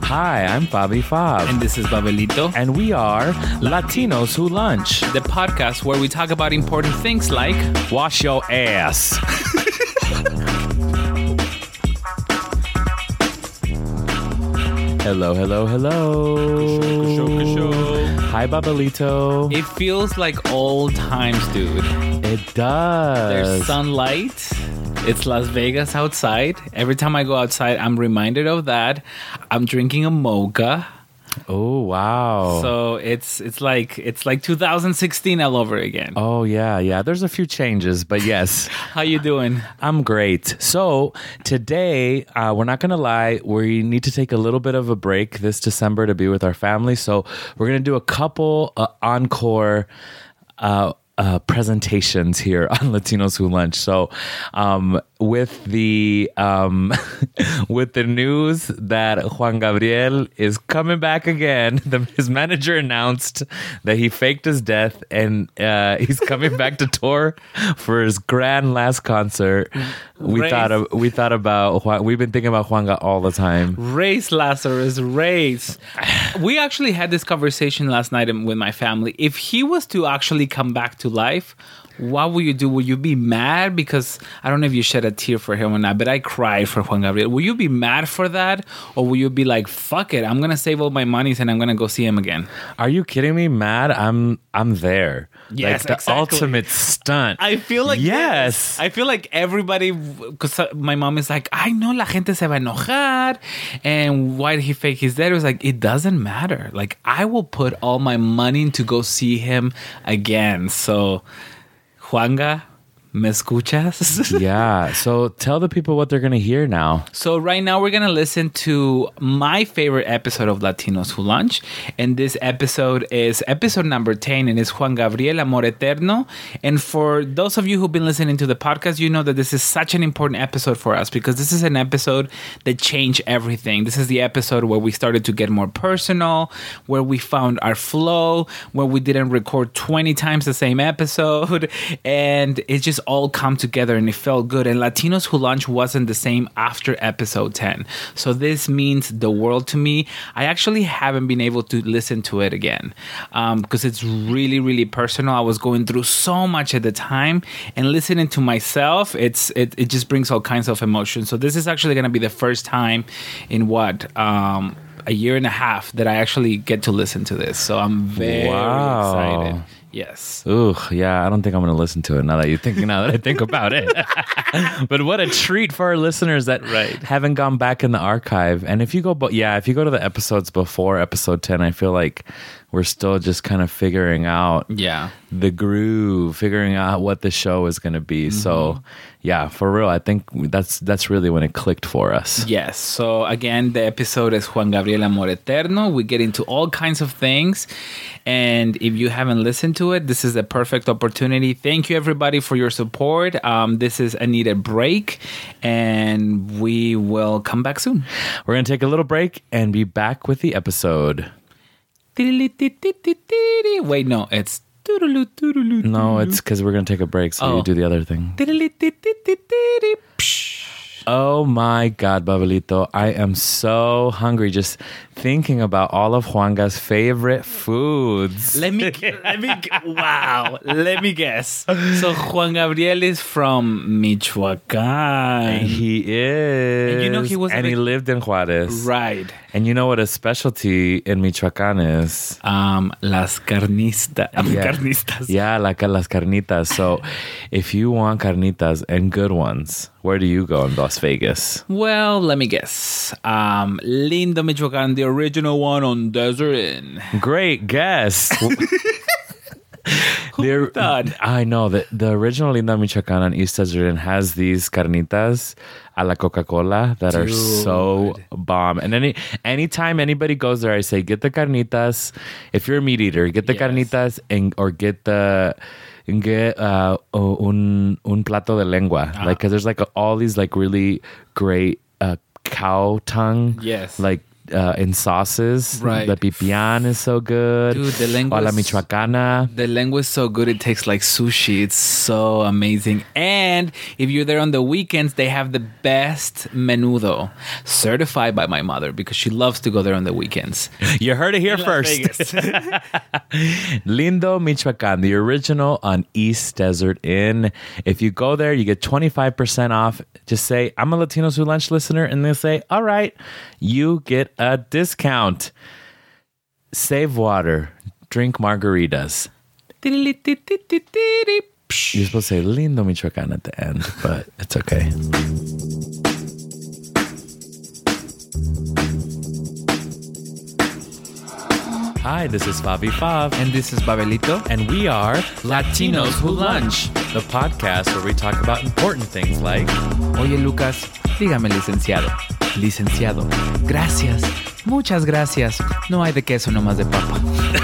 Hi, I'm Fabi Fab. And this is Babelito. And we are Latinos Who Lunch, the podcast where we talk about important things like wash your ass. Hello. Hi, Babelito. It feels like old times, dude. It does. There's sunlight. It's Las Vegas outside. Every time I go outside, I'm reminded of that. I'm drinking a mocha. Oh, wow. So it's like 2016 all over again. Oh, yeah. There's a few changes, but yes. How you doing? I'm great. So today, we're not going to lie. We need to take a little bit of a break this December to be with our family. So we're going to do a couple encore presentations here on Latinos Who Lunch. So with the with the news that Juan Gabriel is coming back again, his manager announced that he faked his death and he's coming back to tour for his grand last concert. We thought about Juan. We've been thinking about Juanga all the time. Race, Lazarus, race. We actually had this conversation last night with my family. If he was to actually come back to life, what will you do? Will you be mad? Because I don't know if you shed a tear for him or not, but I cried for Juan Gabriel. Will you be mad for that? Or will you be like, fuck it, I'm going to save all my monies and I'm going to go see him again? Are you kidding me? Mad? I'm there. Yes, like the exactly. ultimate stunt. I feel like yes. I feel like everybody, because my mom is like, I know la gente se va a enojar, and why did he fake his death? It was like, it doesn't matter. Like, I will put all my money to go see him again. So, Juanga, ¿me escuchas? Yeah. So tell the people what they're going to hear now. So right now we're going to listen to my favorite episode of Latinos Who Lunch. And this episode is episode number 10 and it's Juan Gabriel, Amor Eterno. And for those of you who've been listening to the podcast, you know that this is such an important episode for us because this is an episode that changed everything. This is the episode where we started to get more personal, where we found our flow, where we didn't record 20 times the same episode. And it just all come together and it felt good. And Latinos Who Lunch wasn't the same after episode 10. So this means the world to me. I actually haven't been able to listen to it again because it's really, really personal. I was going through so much at the time, and listening to myself, it just brings all kinds of emotions. So this is actually going to be the first time in a year and a half that I actually get to listen to this. So I'm very excited. Yes. Ooh, yeah. I don't think I'm going to listen to it now that I think about it. But what a treat for our listeners that haven't gone back in the archive. And if you go to the episodes before episode 10, I feel like we're still just kind of figuring out the groove, figuring out what the show is going to be. Mm-hmm. So, yeah, for real, I think that's really when it clicked for us. Yes. So, again, the episode is Juan Gabriel, Amor Eterno. We get into all kinds of things. And if you haven't listened to it, this is a perfect opportunity. Thank you, everybody, for your support. This is a needed break, and we will come back soon. We're going to take a little break and be back with the episode. Wait, no, it's... No, it's because we're going to take a break, so you do the other thing. Oh my God, Babelito. I am so hungry just thinking about all of Juanga's favorite foods. Let me guess. So Juan Gabriel is from Michoacán. He is. And you know he lived in Juarez. Right. And you know what a specialty in Michoacán is? Las carnistas. Carnistas. Yeah, like las carnitas. So if you want carnitas and good ones, where do you go in Las Vegas? Well, let me guess. Lindo, Michoacán, the original one on Desert Inn. Great guess. Who thought? I know that the original Lindo, Michoacán on East Desert Inn has these carnitas a la Coca-Cola that are so bomb. And anytime anybody goes there, I say, get the carnitas. If you're a meat eater, get the carnitas or get un plato de lengua. Like, because there's like all these like really great cow tongue. Yes. Like in sauces. Right. The pipián is so good. Dude, the lengua O la is- michoacana. The lengua is so good, it tastes like sushi. It's so amazing. And if you're there on the weekends, they have the best menudo, certified by my mother because she loves to go there on the weekends. You heard it here first. Lindo Michoacan, the original on East Desert Inn. If you go there, you get 25% off. Just say, I'm a Latinos Who Lunch listener, and they'll say, all right, you get a discount. Save water. Drink margaritas. You're supposed to say Lindo Michoacan at the end, but it's okay. Hi, this is Fabi Fav. And this is Babelito. And we are Latinos Who Lunch, the podcast where we talk about important things like Oye, Lucas, dígame licenciado. Licenciado. Gracias. Muchas gracias. No hay de queso, nomás de papa.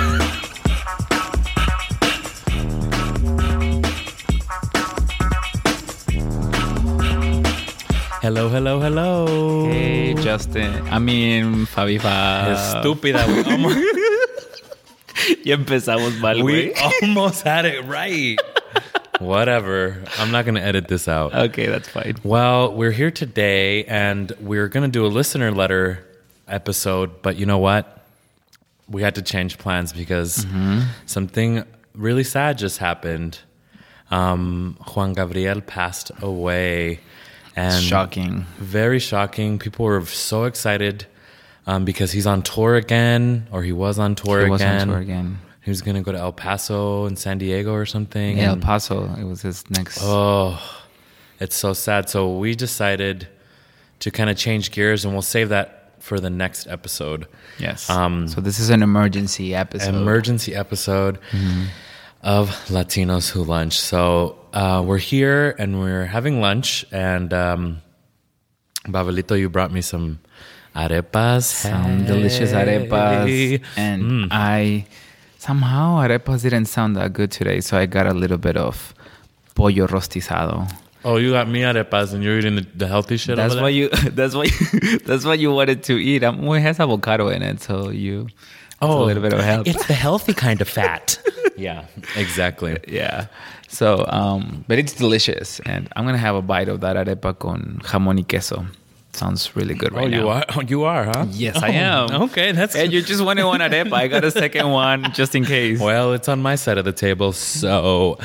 hello, hello, hello. Hey, Justin. I mean, Fabi Fav. Estúpida. We almost, Ya empezamos mal, we güey. almost had it right. Whatever. I'm not going to edit this out. Okay, that's fine. Well, we're here today and we're going to do a listener letter episode, but you know what? We had to change plans because something really sad just happened. Juan Gabriel passed away. And Shocking. Very shocking. People were so excited because he's on tour again, or he was on tour He again. was on tour again. He was going to go to El Paso and San Diego or something. Yeah, El and- Paso. It was his next. Oh, it's so sad. So we decided to kind of change gears, and we'll save that for the next episode. Yes. So this is an emergency episode. Emergency episode of Latinos Who Lunch. So we're here and we're having lunch, and Babelito, you brought me some arepas. Some delicious arepas. And somehow arepas didn't sound that good today, so I got a little bit of pollo rostizado. Oh, you got me arepas, and you're eating the healthy shit. That's over why there? you. That's what you wanted to eat. Well, it has avocado in it, so you. It's a little bit of help. It's the healthy kind of fat. Yeah, exactly. Yeah. So, but it's delicious, and I'm gonna have a bite of that arepa con jamón y queso. Sounds really good right now. You are? Oh, you are, huh? Yes, I am. Okay, that's And you just wanted one arepa. I got a second one just in case. well. It's on my side of the table. So,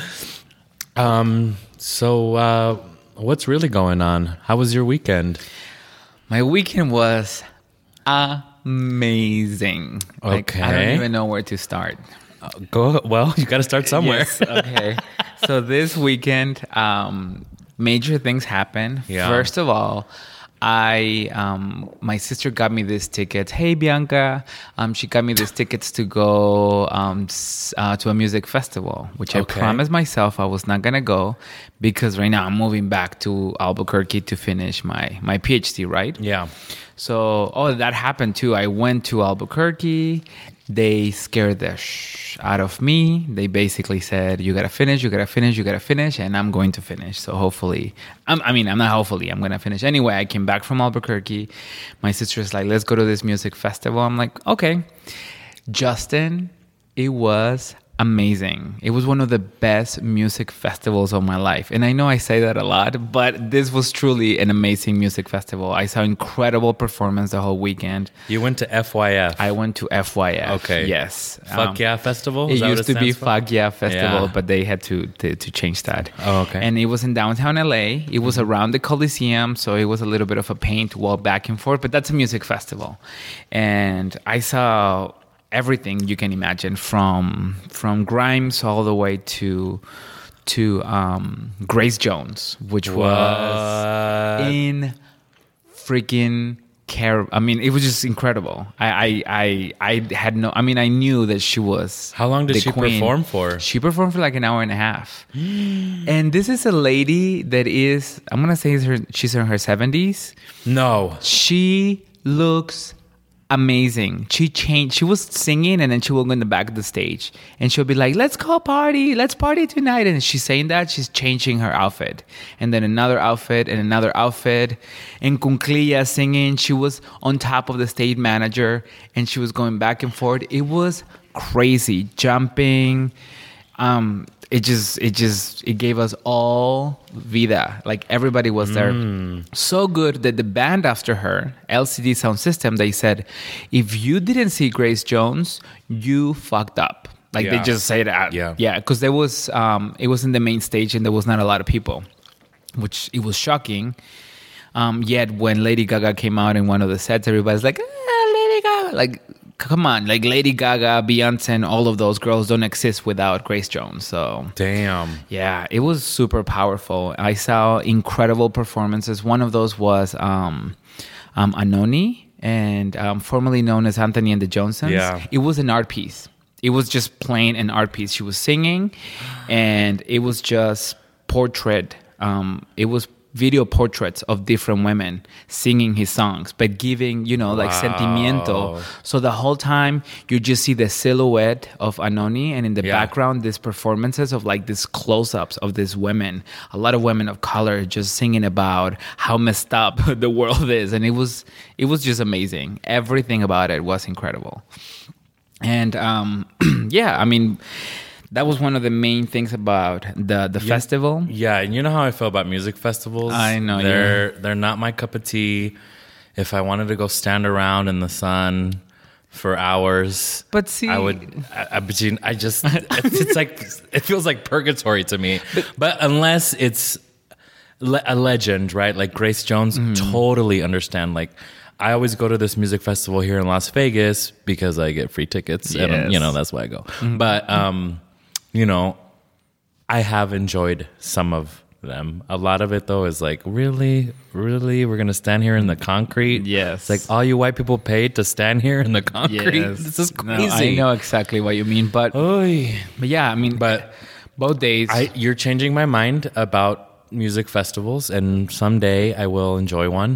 what's really going on? How was your weekend? My weekend was amazing. Like, I don't Okay. even know where to start. Go well. You got to start somewhere. Yes, okay. So this weekend, major things happened. Yeah. First of all, my sister got me these tickets. Hey, Bianca. She got me these tickets to go to a music festival, which I Okay. promised myself I was not going to go because right now I'm moving back to Albuquerque to finish my PhD, right? Yeah. So, that happened too. I went to Albuquerque. They scared the out of me. They basically said, you got to finish, you got to finish, you got to finish. And I'm going to finish. So hopefully, I'm not hopefully, I'm going to finish. Anyway, I came back from Albuquerque. My sister's like, let's go to this music festival. I'm like, okay. Justin, it was amazing. It was one of the best music festivals of my life. And I know I say that a lot, but this was truly an amazing music festival. I saw incredible performance the whole weekend. You went to FYF. I went to FYF. Okay. Yes. Fuck Yeah Festival? It Is that what used to be stands for? Fuck Yeah Festival, Yeah. but they had to change that. Oh, okay. And it was in downtown LA. It was around the Coliseum, so it was a little bit of a pain to walk back and forth, but that's a music festival. And I saw everything you can imagine from Grimes all the way to Grace Jones, which was in freaking I mean, it was just incredible. I had no. I mean, I knew that she was. How long did the she queen. perform for? She performed for like an hour and a half. And this is a lady that is. I'm gonna say she's in her 70s. No. She looks amazing. She was singing, and then she will go in the back of the stage, and she'll be like, let's party tonight. And she's saying that she's changing her outfit, and then another outfit and another outfit. And Cunclilla singing, she was on top of the stage manager, and she was going back and forth. It was crazy, jumping. It gave us all vida. Like, everybody was there. So good that the band after her, LCD Sound System, they said, if you didn't see Grace Jones, you fucked up. Like, they just say that. Yeah. Because there was, it was in the main stage and there was not a lot of people, which it was shocking. Yet when Lady Gaga came out in one of the sets, everybody's like, Lady Gaga. Like, come on, like Lady Gaga, Beyonce, and all of those girls don't exist without Grace Jones. So damn, yeah, it was super powerful. I saw incredible performances. One of those was Anoni, and formerly known as Anthony and the Johnsons. Yeah. It was an art piece. It was just plain an art piece. She was singing, and it was just portrait. It was video portraits of different women singing his songs, but giving, like sentimiento. So the whole time you just see the silhouette of Anoni, and in the background, these performances of like these close-ups of these women, a lot of women of color just singing about how messed up the world is. And it was just amazing. Everything about it was incredible. And that was one of the main things about the festival. Yeah, and you know how I feel about music festivals? I know. They're not my cup of tea. If I wanted to go stand around in the sun for hours, but see, I would. I just it's like, it feels like purgatory to me. But unless it's a legend, right? Like Grace Jones, totally understand. Like, I always go to this music festival here in Las Vegas because I get free tickets, and that's why I go. But I have enjoyed some of them. A lot of it, though, is like, really, we're going to stand here in the concrete? Yes. It's like, all you white people paid to stand here in the concrete? Yes. This is No, crazy. I know exactly what you mean, but yeah, but both days. You're changing my mind about music festivals, and someday I will enjoy one.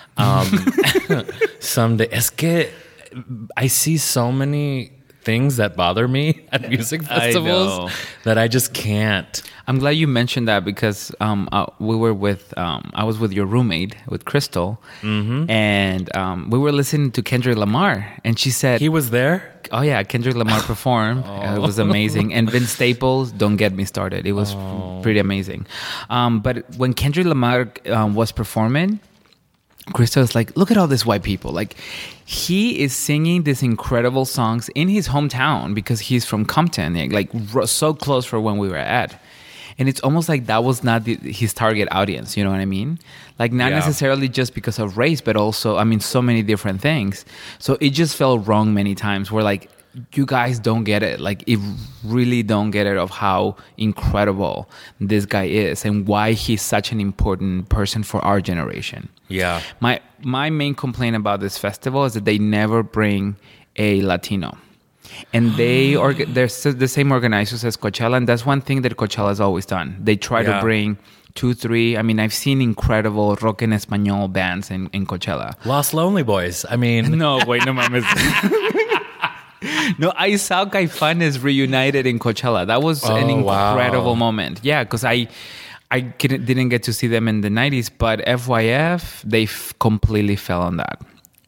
Someday. Es que I see so many things that bother me at music festivals that I just can't. I'm glad you mentioned that, because we were I was with your roommate, with Crystal, and we were listening to Kendrick Lamar, and she said he was there. Oh yeah, Kendrick Lamar performed. It was amazing. And Vince Staples, don't get me started. It was pretty amazing. But when Kendrick Lamar was performing, Crystal is like, look at all these white people. Like, he is singing these incredible songs in his hometown because he's from Compton, like so close for when we were at. And it's almost like that was not his target audience, you know what I mean? Like, not necessarily just because of race, but also, so many different things. So it just felt wrong many times, where like, you guys don't get it. Like, it really don't get it of how incredible this guy is and why he's such an important person for our generation. Yeah. My main complaint about this festival is that they never bring a Latino. And they're the same organizers as Coachella, and that's one thing that Coachella has always done. They try to bring 2, 3. I've seen incredible rock en español bands in Coachella. Los Lonely Boys. No, wait, no mames. No, I saw Caifanes reunited in Coachella. That was an incredible moment. Yeah, because I didn't get to see them in the 90s, but FYF, they completely fell on that.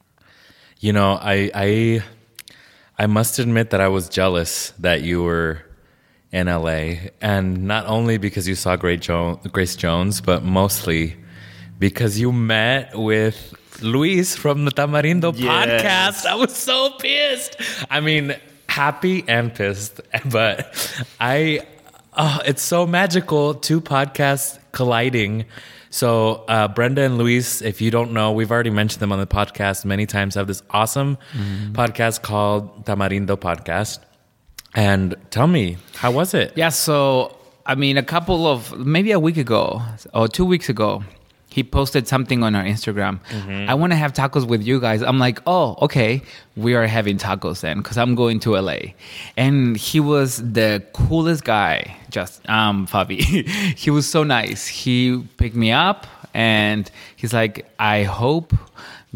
I must admit that I was jealous that you were in LA, and not only because you saw Grace Jones, but mostly because you met with Luis from the Tamarindo podcast. I was so pissed. Happy and pissed, but it's so magical. 2 podcasts colliding. So Brenda and Luis, if you don't know, we've already mentioned them on the podcast many times, have this awesome podcast called Tamarindo Podcast. And tell me, how was it? Yeah, so, maybe a week ago or 2 weeks ago, he posted something on our Instagram. I want to have tacos with you guys. I'm like, oh, okay. We are having tacos then, because I'm going to LA. And he was the coolest guy, Fabi. He was so nice. He picked me up and he's like, I hope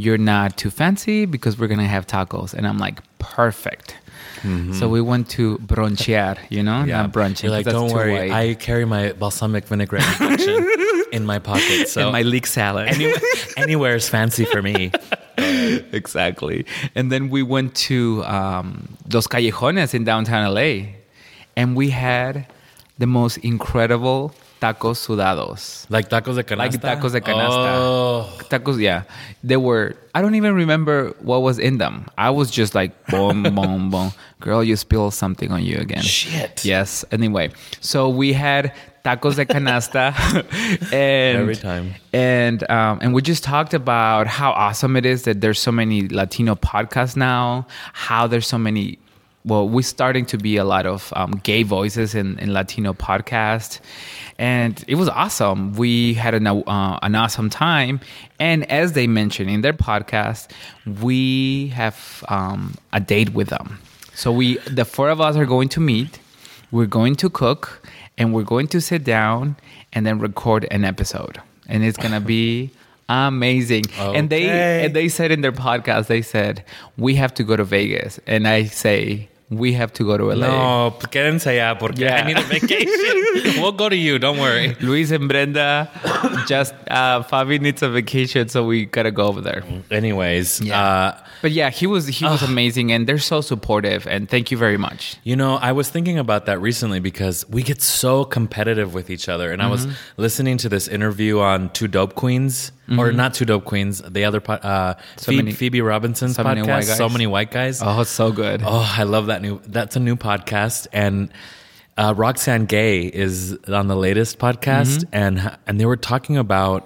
you're not too fancy because we're gonna have tacos. And I'm like, perfect. So we went to bronchear, not brunching. You're like, don't worry, I carry my balsamic vinaigrette injection in my pocket. So and my leek salad. Anywhere is fancy for me. Exactly. And then we went to Los Callejones in downtown LA. And we had the most incredible tacos sudados. Like tacos de canasta? Like tacos de canasta. Oh. Tacos, yeah. They were, I don't even remember what was in them. I was just like, boom, boom, boom. Girl, you spilled something on you again. Shit. Yes. Anyway, so we had tacos de canasta. And every time. And we just talked about how awesome it is that there's so many Latino podcasts now, how there's so many. Well, we're starting to be a lot of gay voices in Latino podcasts. And it was awesome. We had an awesome time. And as they mentioned in their podcast, we have a date with them. So the four of us are going to meet. We're going to cook. And we're going to sit down and then record an episode. And it's going to be amazing. Okay. And they said in their podcast, they said, we have to go to Vegas. And I say, we have to go to LA. No, quédense allá porque I need a vacation. We'll go to you, don't worry. Luis and Brenda, just Fabi needs a vacation, so we gotta go over there. Anyways, but yeah, he was amazing, and they're so supportive. And thank you very much. I was thinking about that recently because we get so competitive with each other, and I was listening to this interview on Two Dope Queens. Or not Two Dope Queens, the other Phoebe Robinson's podcast, So Many White Guys. Oh, so good. Oh, I love that that's a new podcast. And Roxane Gay is on the latest podcast. And they were talking about,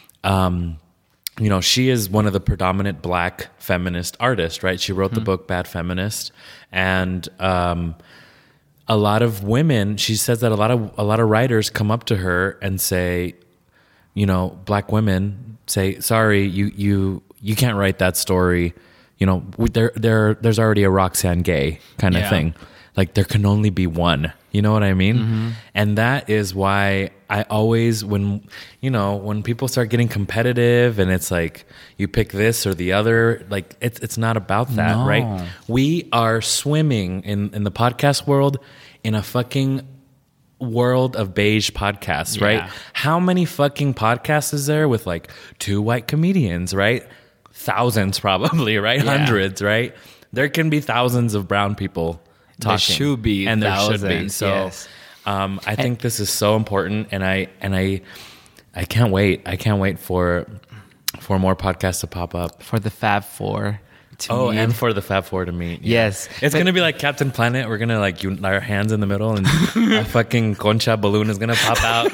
she is one of the predominant black feminist artists, right? She wrote the book Bad Feminist. And a lot of women, she says that a lot of writers come up to her and say, black women say, sorry, you can't write that story. There's already a Roxane Gay kind of thing. Like there can only be one. You know what I mean? And that is why I always, when people start getting competitive and it's like you pick this or the other, like it's not about that, right? We are swimming in the podcast world in a fucking world of beige podcasts, right? How many fucking podcasts is there with like two white comedians, right? Thousands probably, right? Hundreds, right? There can be thousands of brown people talking. There should be, and thousands, there should be. So I think this is so important, and I can't wait. I can't wait for more podcasts to pop up. For the Fab Four. And for the Fab Four to meet. Yes. It's going to be like Captain Planet. We're going to like unite our hands in the middle and a fucking concha balloon is going to pop out.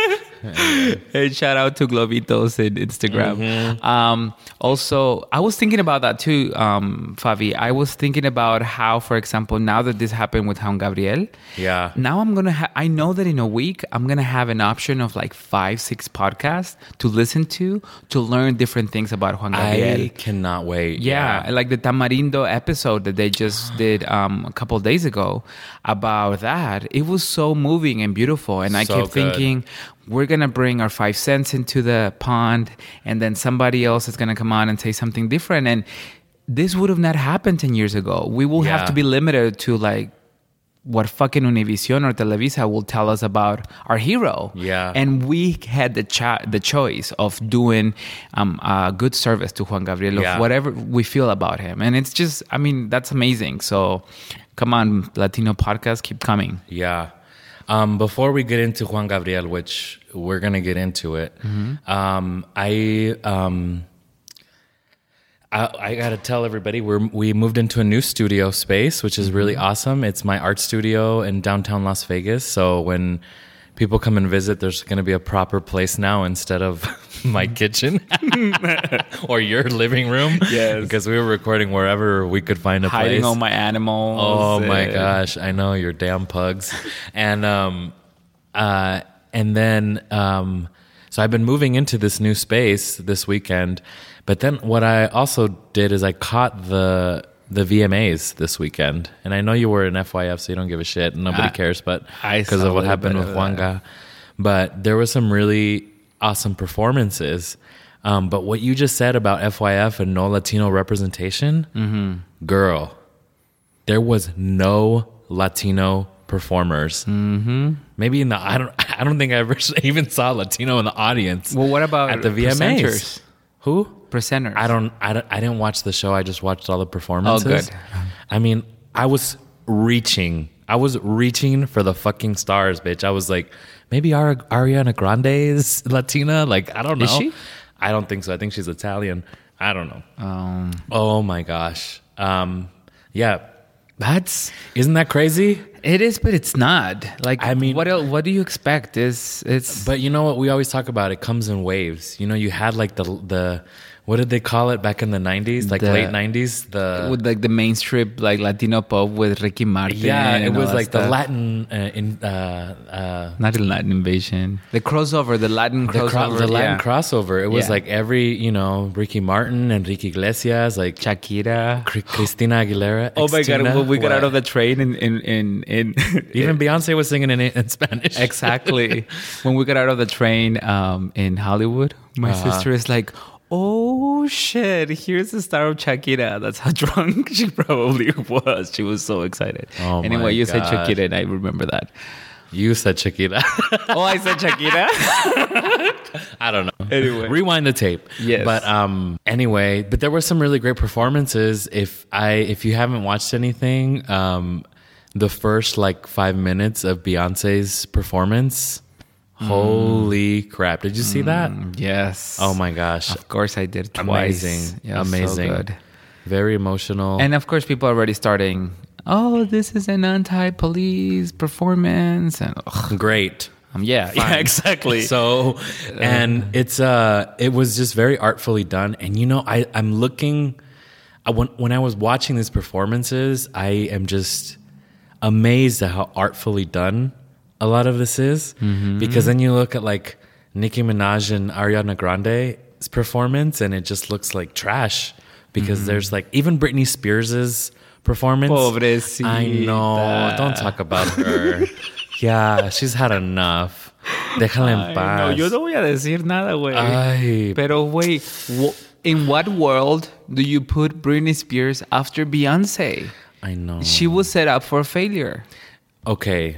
And shout out to Globitos in Instagram. Also, I was thinking about that too, Fabi. I was thinking about how, for example, now that this happened with Juan Gabriel, now I'm going to I know that in a week, I'm going to have an option of like 5-6 podcasts to listen to learn different things about Juan Gabriel. I cannot wait. Yeah, like the Tamarindo episode that they just did a couple of days ago about that. It was so moving and beautiful. And I kept thinking, we're going to bring our 5 cents into the pond, and then somebody else is going to come on and say something different. And this would have not happened 10 years ago. We will have to be limited to like what fucking Univision or Televisa will tell us about our hero. Yeah. And we had the choice of doing a good service to Juan Gabriel, of whatever we feel about him. And it's just, that's amazing. So come on, Latino podcasts, keep coming. Yeah. Before we get into Juan Gabriel, which we're going to get into it, I got to tell everybody, we moved into a new studio space, which is really awesome. It's my art studio in downtown Las Vegas. So when people come and visit, there's going to be a proper place now instead of my kitchen or your living room. Yes. Because we were recording wherever we could find a place. Hiding all my animals. Oh my gosh. I know, your damn pugs. And then so I've been moving into this new space this weekend. But then what I also did is I caught the VMAs this weekend. And I know you were in FYF, so you don't give a shit. Nobody cares, but because of what happened with Juanga. But there were some really awesome performances. But what you just said about FYF and no Latino representation, girl, there was no Latino performers. Maybe in the I don't think I ever even saw Latino in the audience. Well, what about at the VMAs? presenters? Who? Presenters. I didn't watch the show. I just watched all the performances. Oh, good. I mean, I was reaching for the fucking stars, bitch. I was like, maybe Ariana Grande is Latina. Like, I don't know. Is she? I don't think so. I think she's Italian. I don't know. Oh my gosh. Yeah. Isn't that crazy? It is, but it's not. Like, I mean, what do you expect? It's But you know what we always talk about? It comes in waves. You know, you had like the what did they call it back in the 90s? Like late 90s? with like the mainstream like Latino pop with Ricky Martin. Yeah, it and all was that like stuff. the Latin Not the Latin invasion. The crossover, the Latin crossover. the Latin yeah. crossover. It was Yeah. like every, Ricky Martin, Enrique Iglesias, like Shakira. Christina Aguilera. Oh my God! Xtina. When we got What? out of the train in Even Beyonce was singing in Spanish. exactly when we got out of the train in Hollywood, my sister is like, "Oh shit! Here's the star of Shakira." That's how drunk she probably was. She was so excited. Oh my anyway, you said God. Shakira, and I remember that. You said Shakira. Oh, I said Shakira. I don't know. Anyway. Rewind the tape. Yes. But anyway, but there were some really great performances. If you haven't watched anything, the first like 5 minutes of Beyonce's performance, holy crap. Did you see that? Yes. Oh my gosh. Of course, I did twice. Amazing. Yeah, Amazing. So good. Very emotional. And of course, people are already starting. Oh, this is an anti-police performance, and great. yeah, exactly. So, and it was just very artfully done. And I'm looking, when I was watching these performances, I am just amazed at how artfully done a lot of this is. Because then you look at like Nicki Minaj and Ariana Grande's performance, and it just looks like trash. Because there's like even Britney Spears's performance. Pobrecita. I know. Don't talk about her. Yeah, she's had enough. Déjala en paz. No, yo no voy a decir nada, güey. Ay. Pero, güey, in what world do you put Britney Spears after Beyonce? I know. She was set up for failure. Okay.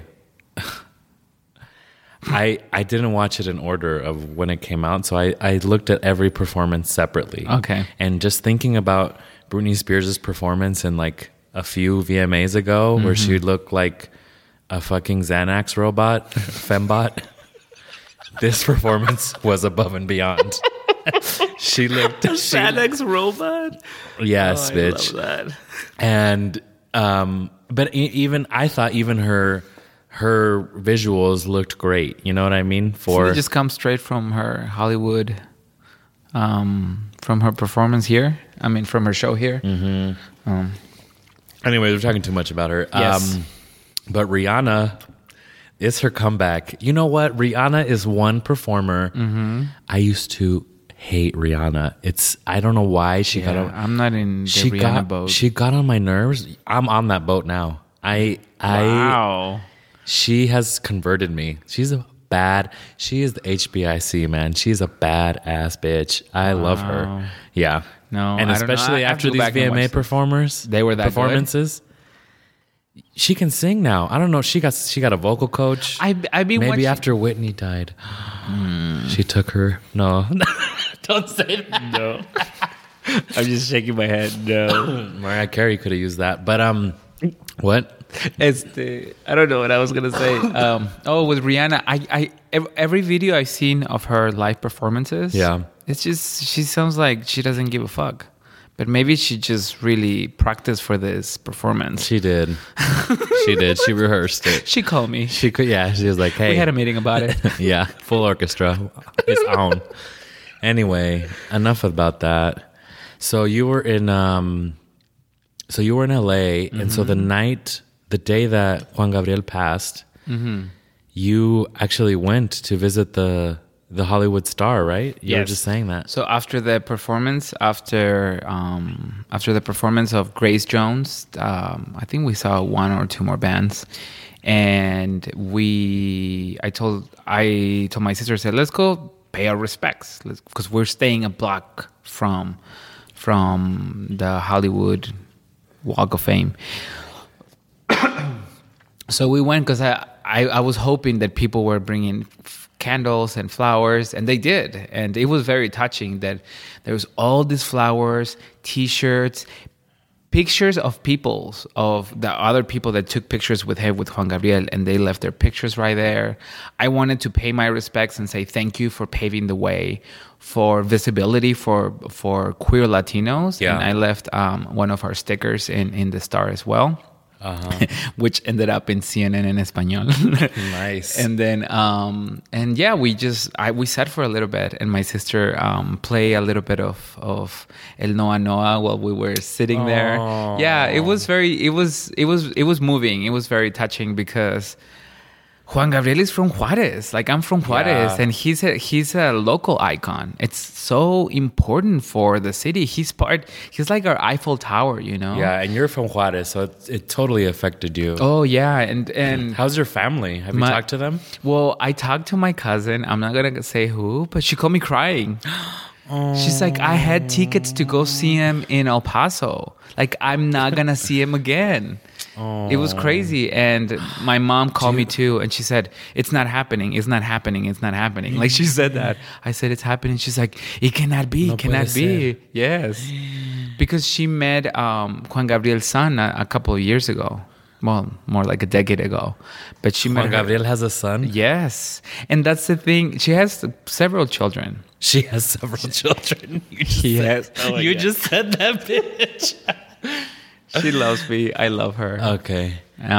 I didn't watch it in order of when it came out, so I looked at every performance separately. Okay. And just thinking about Britney Spears' performance in like a few VMAs ago, where she would look like a fucking Xanax robot, fembot. This performance was above and beyond. She looked Xanax robot? Yes, Oh, bitch. I love that. And but even I thought even her visuals looked great. You know what I mean? So it just comes straight from her Hollywood, from her performance here. I mean, from her show here. Anyway, we're talking too much about her. Yes. But Rihanna, it's her comeback. You know what? Rihanna is one performer. I used to hate Rihanna. I don't know why she got on. I'm not in the Rihanna boat. She got on my nerves. I'm on that boat now. Wow. She has converted me. She is the HBIC, man. She's a badass bitch. I love her. Yeah. No, and I don't know. especially I have after to go these back and watch VMA them. performers, They were that good? performances. She can sing now. I don't know. She got a vocal coach. I've been Maybe watching. after Whitney died, she took her. No, don't say that. No. I'm just shaking my head. No. Mariah Carey could have used that, but what? I don't know what I was gonna say. With Rihanna, I every video I've seen of her live performances, Yeah. it's just she sounds like she doesn't give a fuck. But maybe she just really practiced for this performance. She did. She did. She rehearsed it. She called me. She could. Yeah. She was like, "Hey, We had a meeting about it. yeah, full orchestra, its own." Anyway, enough about that. So you were in LA, and so the day that Juan Gabriel passed, you actually went to visit the Hollywood star, right? You were Yes. just saying that. So after the performance, after the performance of Grace Jones, I think we saw one or two more bands, and I told my sister, I said, let's go pay our respects, because we're staying a block from the Hollywood Walk of Fame. So we went because I was hoping that people were bringing candles and flowers, and they did. And it was very touching that there was all these flowers, T-shirts, pictures of the other people that took pictures with him, with Juan Gabriel, and they left their pictures right there. I wanted to pay my respects and say thank you for paving the way for visibility for queer Latinos. Yeah. And I left one of our stickers in the Star as well. Which ended up in CNN en Español. Nice. And then, and yeah, we sat for a little bit, and my sister played a little bit of El Noa Noa while we were sitting there. Yeah, it was moving. It was very touching because Juan Gabriel is from Juarez. Like, I'm from Juarez, and he's a local icon. It's so important for the city. He's like our Eiffel Tower, you know? Yeah, and you're from Juarez, so it totally affected you. Oh, yeah. And how's your family? Have you talked to them? Well, I talked to my cousin. I'm not going to say who, but she called me crying. She's like, I had tickets to go see him in El Paso. Like, I'm not going to see him again. It was crazy. And my mom called me too, and she said, it's not happening. It's not happening. It's not happening. Like, she said that. I said, it's happening. She's like, it cannot be. It cannot be. Yes. Because she met Juan Gabriel's son a couple of years ago. Well, more like a decade ago. But she met Juan Gabriel has a son? Yes. And that's the thing. She has several children. She has several children. You just said that, bitch. She loves me. I love her. Okay.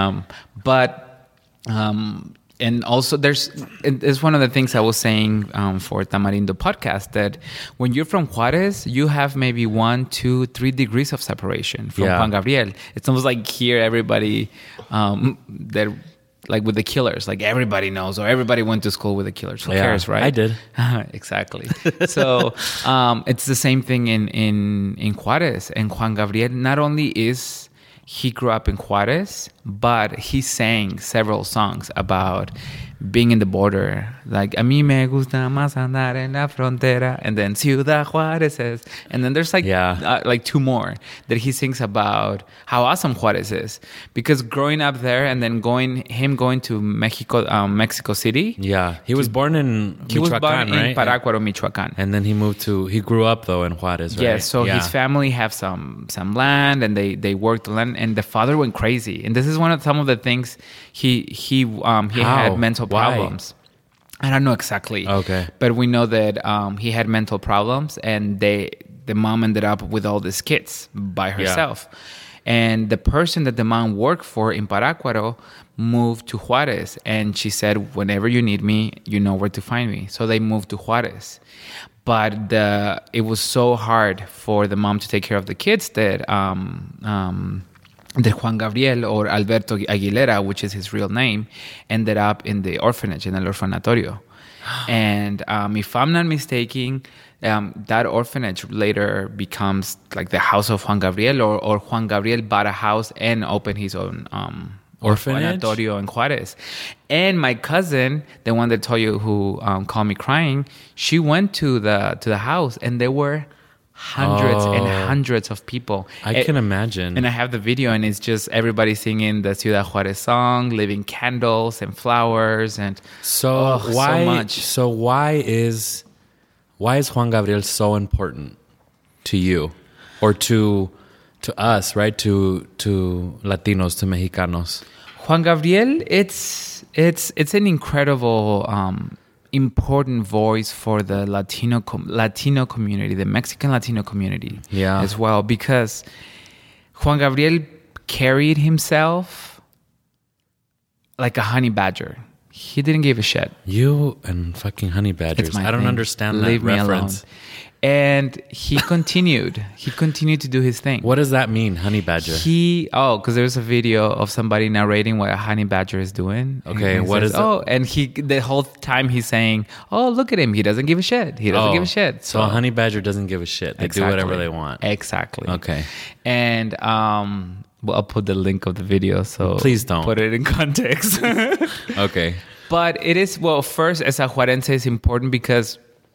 And also it's one of the things I was saying for Tamarindo podcast, that when you're from Juarez, you have maybe 1, 2, 3 degrees of separation from Juan Gabriel. It's almost like here, everybody, they're like with the Killers, like everybody knows, or everybody went to school with the Killers. Who cares, right? I did. Exactly. So it's the same thing in Juarez. And Juan Gabriel, not only he grew up in Juarez, but he sang several songs about being in the border, like a mí me gusta más andar en la frontera, and then Ciudad Juárez is, and then there's like 2 more that he sings about how awesome Juárez is, because growing up there and then going to Mexico City. Yeah, he was born in Michoacán, in Parácuaro, Michoacán, and then he grew up though in Juárez, right? Yes, so his family have some land, and they worked the land, and the father went crazy, and this is some of the things he had mental problems. I don't know exactly. Okay. But we know that he had mental problems, and the mom ended up with all these kids by herself. Yeah. And the person that the mom worked for in Parácuaro moved to Juárez, and she said, whenever you need me, you know where to find me. So they moved to Juárez. But it was so hard for the mom to take care of the kids that Juan Gabriel, or Alberto Aguilera, which is his real name, ended up in the orphanage, in El Orfanatorio. And if I'm not mistaken, that orphanage later becomes like the house of Juan Gabriel, or Juan Gabriel bought a house and opened his own orfanatorio in Juárez. And my cousin, the one that told you who called me crying, she went to the house, and there were hundreds and hundreds of people. I can imagine. And I have the video, and it's just everybody singing the Ciudad Juárez song, leaving candles and flowers, and so much. So why is Juan Gabriel so important to you, or to us, right? To Latinos, to Mexicanos. Juan Gabriel, it's an incredible important voice for the Latino community, the Mexican Latino community as well, because Juan Gabriel carried himself like a honey badger. He didn't give a shit. You and fucking honey badgers. I don't understand that reference. Me alone. And he continued. He continued to do his thing. What does that mean, honey badger? Because there's a video of somebody narrating what a honey badger is doing. Okay, what is it? And the whole time he's saying, "Oh, look at him. He doesn't give a shit. He doesn't give a shit." So a honey badger doesn't give a shit. They do whatever they want. Exactly. Okay. And I'll put the link of the video. So please don't put it in context. Okay. But it is, first, as a Juarense, it's important because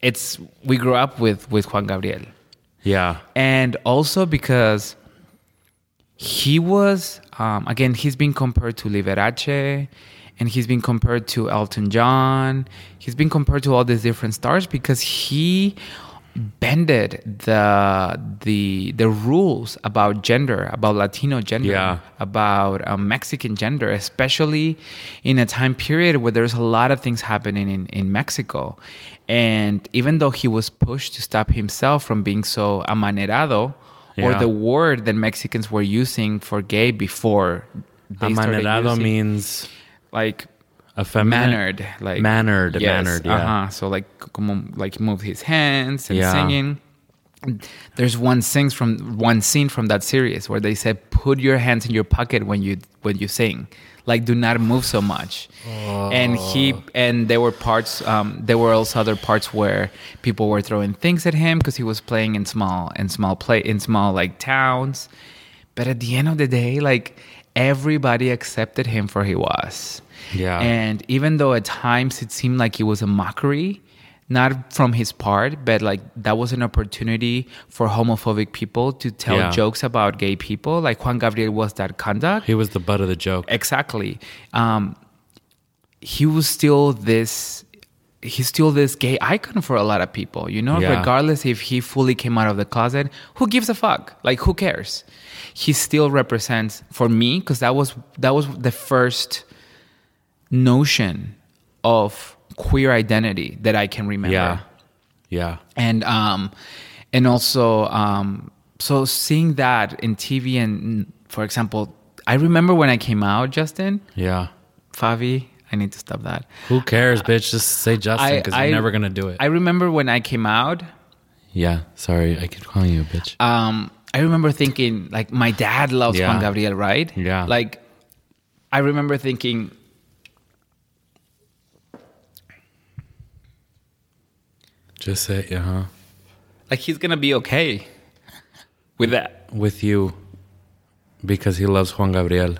we grew up with Juan Gabriel. Yeah. And also because he was, again, he's been compared to Liberace, and he's been compared to Elton John. He's been compared to all these different stars because he bended the rules about gender, about Latino gender, about Mexican gender, especially in a time period where there's a lot of things happening in Mexico. And even though he was pushed to stop himself from being so amanerado, or the word that Mexicans were using for gay before they started Amanerado using, means like effeminate? mannered, mannered, yeah. So like he moved his hands and singing. There's one scene from that series where they said, "Put your hands in your pocket when you sing, like do not move so much." And there were parts. There were also other parts where people were throwing things at him because he was playing in small like towns. But at the end of the day, like everybody accepted him for he was. Yeah. And even though at times it seemed like it was a mockery, not from his part, but like that was an opportunity for homophobic people to tell jokes about gay people. Like Juan Gabriel was that conduct. He was the butt of the joke. Exactly. He's still this gay icon for a lot of people, regardless if he fully came out of the closet. Who gives a fuck? Like, who cares? He still represents, for me, because that was the first notion of queer identity that I can remember. Yeah. And also, so seeing that in TV, and for example, I remember when I came out, Justin. Yeah. Favi, I need to stop that. Who cares, bitch? Just say Justin, because you're never gonna do it. I remember when I came out. Yeah. Sorry, I keep calling you a bitch. I remember thinking, like, my dad loves Juan Gabriel, right? Yeah. Like, I remember thinking, just say, like, he's gonna be okay with that. With you, because he loves Juan Gabriel.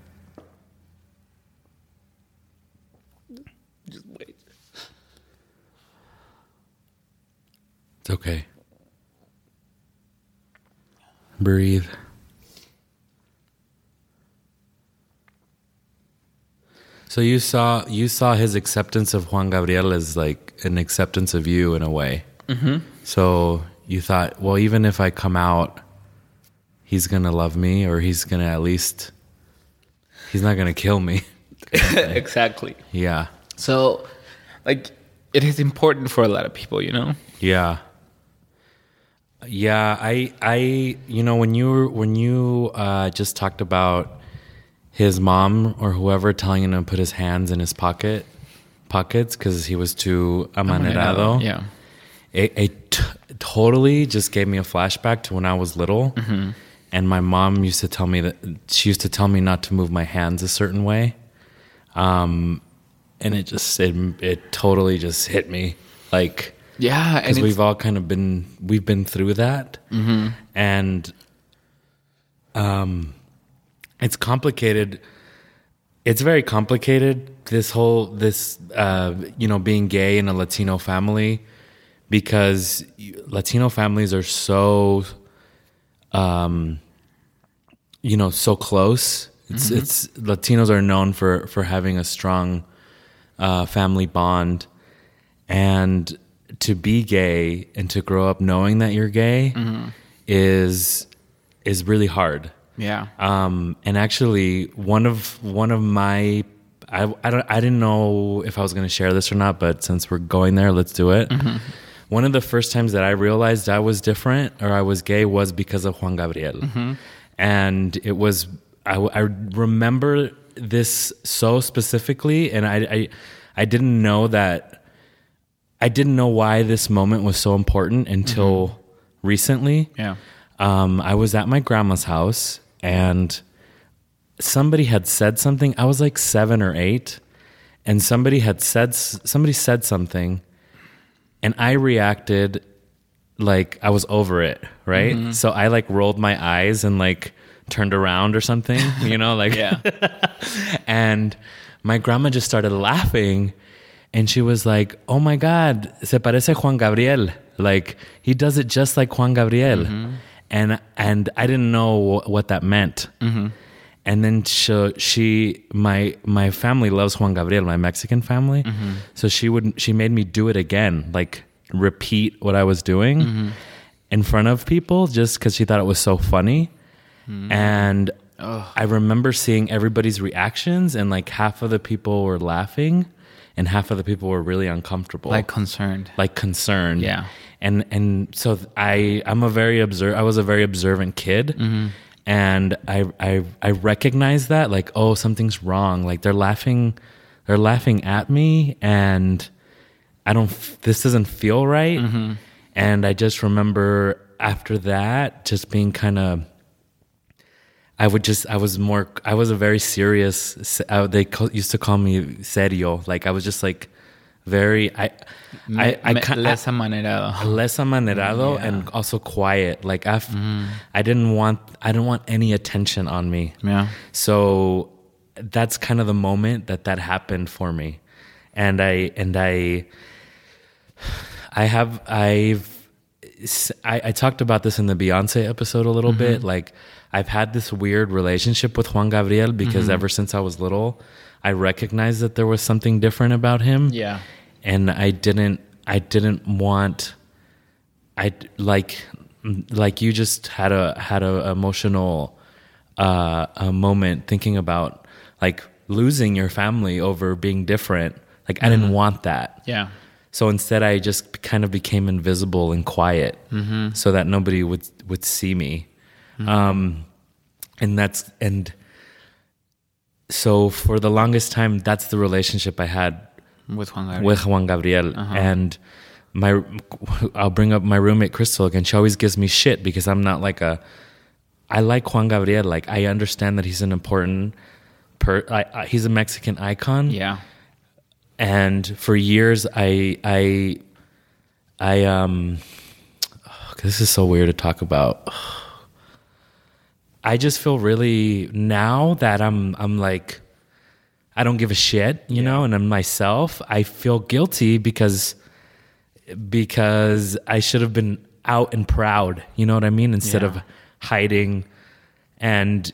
Just wait. It's okay. Breathe. So you saw his acceptance of Juan Gabriel as like an acceptance of you in a way. Mm-hmm. So you thought, well, even if I come out, he's gonna love me, or he's gonna he's not gonna kill me. Exactly. Yeah. So, like, it is important for a lot of people, Yeah. Yeah, I when you just talked about his mom or whoever telling him to put his hands in his pockets because he was too amanerado. Yeah, it totally just gave me a flashback to when I was little, mm-hmm. and my mom used to tell me not to move my hands a certain way, and it totally just hit me like. Yeah, because we've all kind of been through that, mm-hmm. and it's complicated. It's very complicated. This being gay in a Latino family, because Latino families are so, so close. It's Latinos are known for having a strong family bond, and to be gay and to grow up knowing that you're gay mm-hmm. is really hard. Yeah. And actually one of my I didn't know if I was going to share this or not, but since we're going there, let's do it. Mm-hmm. One of the first times that I realized I was different or I was gay was because of Juan Gabriel. Mm-hmm. And it was I remember this so specifically, and I didn't know that. I didn't know why this moment was so important until mm-hmm. recently. Yeah. I was at my grandma's house and somebody had said something. I was like 7 or 8, and somebody said something, and I reacted like I was over it, right? Mm-hmm. So I like rolled my eyes and like turned around or something, like yeah. And my grandma just started laughing. And she was like, "Oh my God, se parece Juan Gabriel. Like he does it just like Juan Gabriel." And I didn't know what that meant. And then my family loves Juan Gabriel, my Mexican family. So she made me do it again, like repeat what I was doing in front of people, just because she thought it was so funny. And I remember seeing everybody's reactions, and like half of the people were laughing and half of the people were really uncomfortable. Like concerned. Yeah. And so I was a very observant kid. And I recognized that, like, oh, something's wrong. Like they're laughing at me, and this doesn't feel right. And I just remember after that just being kind of, I was a very serious, used to call me serio. Like I was just like very, less amanerado, and also quiet. Like I didn't want any attention on me. Yeah. So that's kind of the moment that happened for me. And I talked about this in the Beyonce episode a little bit. Like I've had this weird relationship with Juan Gabriel because ever since I was little, I recognized that there was something different about him. Yeah. And I didn't want, like you just had a emotional a moment thinking about like losing your family over being different. Like I didn't want that. Yeah. So instead I just kind of became invisible and quiet so that nobody would see me. And so for the longest time, that's the relationship I had with Juan Gabriel. And I'll bring up my roommate Crystal again. She always gives me shit because I'm not like I like Juan Gabriel. Like I understand that he's an important he's a Mexican icon. Yeah. And for years this is so weird to talk about. I just feel really, now that I'm like, I don't give a shit, you know, and I'm myself, I feel guilty because I should have been out and proud, you know what I mean? Instead of hiding his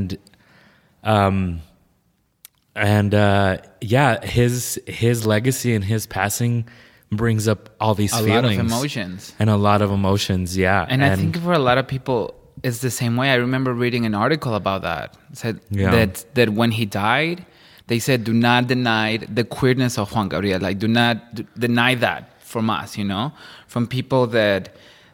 legacy and his passing brings up all these feelings. A lot of emotions. Yeah. And I think for a lot of people, it's the same way. I remember reading an article about that. It said that when he died, they said, do not deny the queerness of Juan Gabriel. Like, do not deny that from us, you know, from people that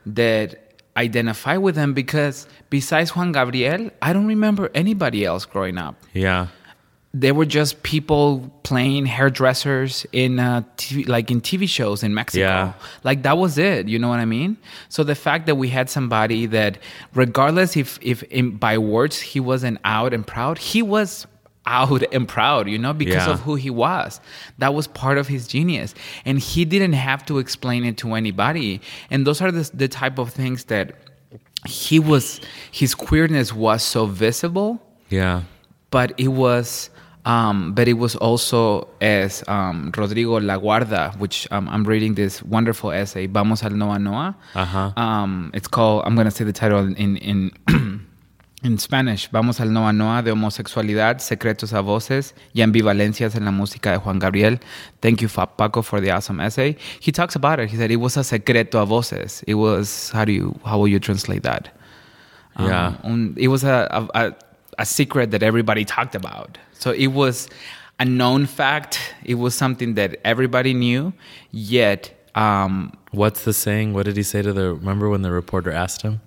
identify with him, because besides Juan Gabriel, I don't remember anybody else growing up. Yeah. They were just people playing hairdressers in TV shows in Mexico. Yeah. Like that was it. You know what I mean? So the fact that we had somebody that, regardless if by words he wasn't out and proud, he was out and proud, you know, because of who he was. That was part of his genius, and he didn't have to explain it to anybody. And those are the type of things that his queerness was so visible. Yeah. But it was also, as Rodrigo Laguarda, which I'm reading this wonderful essay, Vamos al Noa Noa. It's called, I'm going to say the title in in Spanish, Vamos al Noa Noa, de homosexualidad, secretos a voces y ambivalencias en la música de Juan Gabriel. Thank you, Paco, for the awesome essay. He talks about it. He said it was a secreto a voces. It was, how will you translate that? It was a secret that everybody talked about. So it was a known fact. It was something that everybody knew, yet... What's the saying? What did he say remember when the reporter asked him?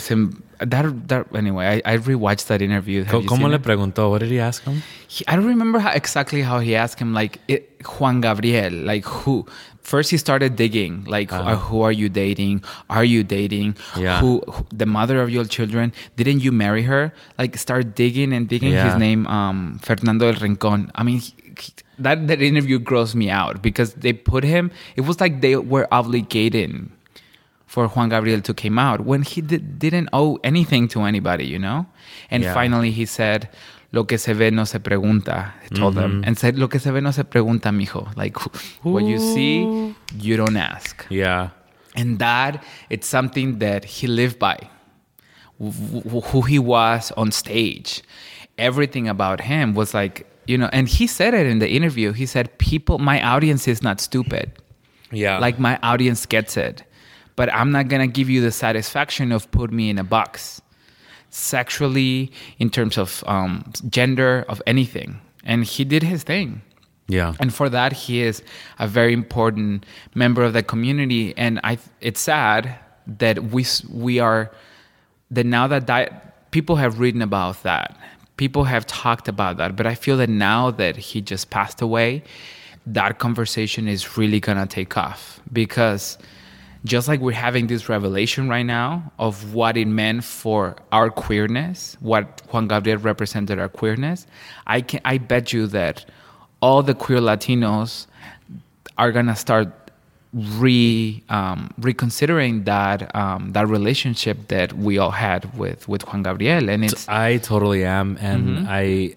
Anyway, I rewatched that interview. ¿Cómo le preguntó? What did he ask him? I don't remember exactly how he asked him, like, Juan Gabriel, like who? First he started digging, like, who are you dating? Are you dating? Yeah. Who the mother of your children? Didn't you marry her? Like, start digging and digging. Yeah. His name, Fernando El Rincón. I mean, that interview grossed me out because they put him, it was like they were obligated for Juan Gabriel to come out when he didn't owe anything to anybody, you know? And finally he said, lo que se ve no se pregunta, he told them. And said, lo que se ve no se pregunta, mijo. Like, what you see, you don't ask. Yeah. And that, it's something that he lived by. Who he was on stage. Everything about him was like, you know, and he said it in the interview. He said, my audience is not stupid. Yeah. Like, my audience gets it. But I'm not going to give you the satisfaction of put me in a box. Sexually, in terms of gender, of anything. And he did his thing. Yeah. And for that, he is a very important member of the community. And it's sad that now that people have written about that, people have talked about that. But I feel that now that he just passed away, that conversation is really going to take off. Because just like we're having this revelation right now of what it meant for our queerness, what Juan Gabriel represented our queerness, I bet you that all the queer Latinos are gonna start reconsidering that relationship that we all had with Juan Gabriel, and it's. I totally am, and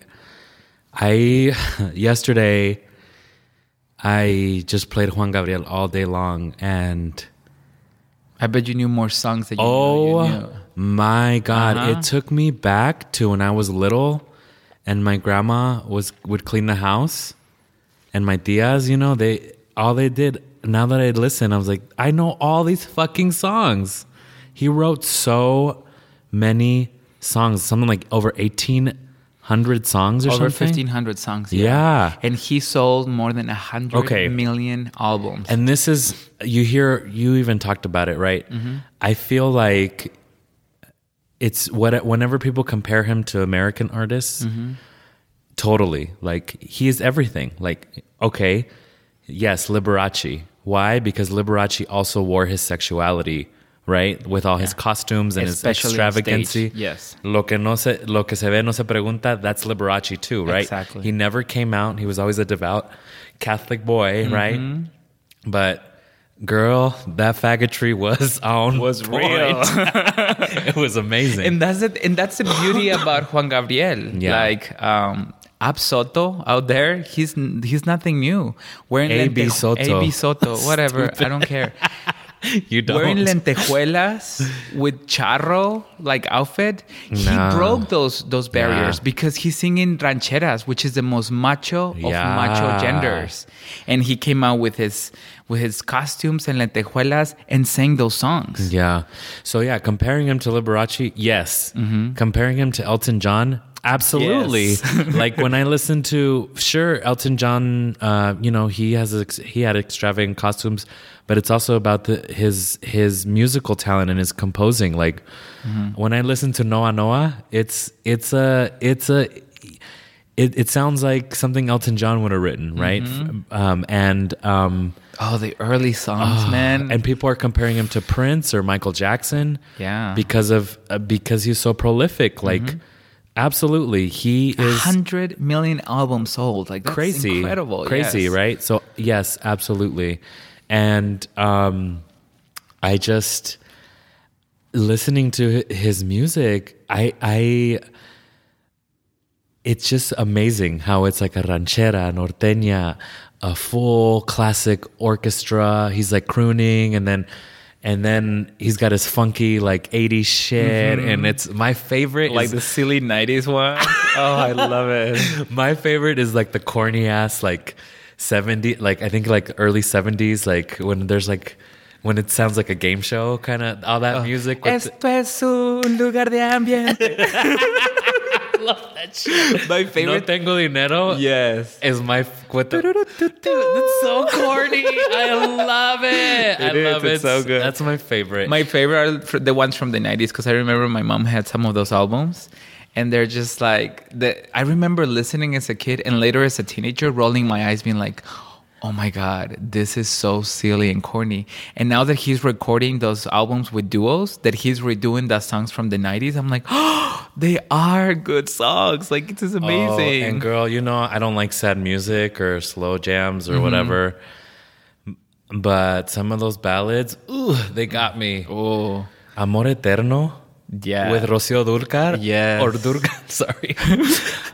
I yesterday I just played Juan Gabriel all day long, and I bet you knew more songs that you knew. My God, it took me back to when I was little. And my grandma would clean the house, and my tias, you know, they did. Now that I listen, I was like, I know all these fucking songs. He wrote so many songs, something like over 1,800 songs or over something. 1,500 songs. Yeah. And he sold more than 100 million albums. And this is, you even talked about it, right? I feel like it's whenever people compare him to American artists, totally, like, he is everything. Like, okay, yes, Liberace. Why? Because Liberace also wore his sexuality, right? With all his costumes and especially his extravagancy. Yes. Lo que se ve no se pregunta, that's Liberace too, right? Exactly. He never came out. He was always a devout Catholic boy, right? But girl, that faggotry was real. It was amazing. And that's it. And that's the beauty about Juan Gabriel. Yeah. Like Ab Soto out there, he's nothing new. Wearing A.B. Soto. A.B. Soto, whatever. I don't care. You don't. Wearing lentejuelas with charro like outfit. He broke those barriers because he's singing rancheras, which is the most macho of macho genders. And he came out with his costumes and lentejuelas and sang those songs. Yeah. So yeah, comparing him to Liberace, yes. Comparing him to Elton John, absolutely. Yes. Like when I listen to, sure, Elton John, you know, he had extravagant costumes, but it's also about his musical talent and his composing. Like when I listen to Noa Noa, it sounds like something Elton John would have written, right? The early songs, man. And people are comparing him to Prince or Michael Jackson, because he's so prolific. Like, absolutely, he is 100 million albums sold. Like, that's crazy, incredible, crazy, right? So yes, absolutely. And I just listening to his music, it's just amazing how it's like a ranchera, norteña, a full classic orchestra. He's like crooning, and then he's got his funky like 80s shit, and it's my favorite. Like the silly 90s one. Oh, I love it. My favorite is like the corny ass like 70, like I think like early 70s, like when it sounds like a game show, kind of all that music. Esto es un lugar de ambiente. Love that shit. My favorite. No tengo dinero. Yes. Is my dude, that's so corny. I love it. I love it. It's so good. That's my favorite. My favorite are the ones from the 90s because I remember my mom had some of those albums. And they're just like, I remember listening as a kid and later as a teenager, rolling my eyes, being like, oh my God, this is so silly and corny. And now that he's recording those albums with duos, that he's redoing the songs from the 90s, I'm like, oh, they are good songs. Like, it's just amazing. And girl, you know, I don't like sad music or slow jams or whatever. But some of those ballads, they got me. Oh, Amor Eterno. Yeah. With Rocío Dúrcal. Yes. Or Dúrcal, sorry.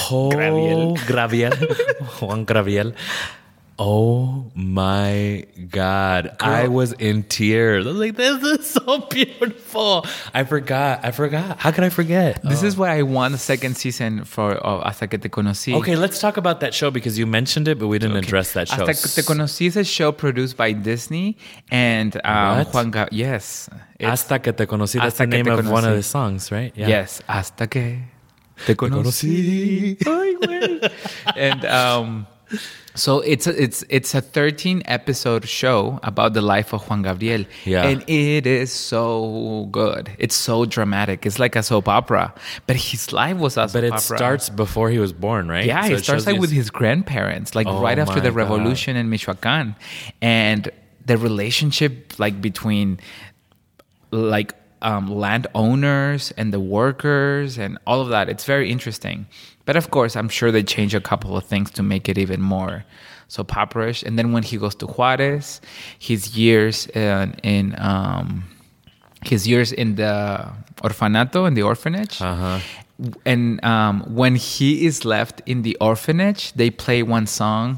Oh, Graviel. Juan Graviel. Oh my God. Girl. I was in tears. I was like, this is so beautiful. I forgot. How could I forget? This is why I want the second season for Hasta que te conocí. Okay, let's talk about that show because you mentioned it, but we didn't address that show. Hasta que te conocí is a show produced by Disney and What? Yes. Hasta que te conocí. That's Hasta the que name te of one of conocí. the songs, right? Yeah. Yes. Hasta que te conocí. Ay, güey. And so it's a 13 episode show about the life of Juan Gabriel. Yeah. And it is so good. It's so dramatic. It's like a soap opera. But his life was a soap opera. But it starts before he was born, right? Yeah, So it starts shows like you- with his grandparents, like Oh right after my the God. revolution in Michoacan. And the relationship like between like landowners and the workers and all of that. It's very interesting. But of course, I'm sure they change a couple of things to make it even more soap opera-ish. And then when he goes to Juarez, his years in the orfanato, in the orphanage. Uh-huh. And when he is left in the orphanage, they play one song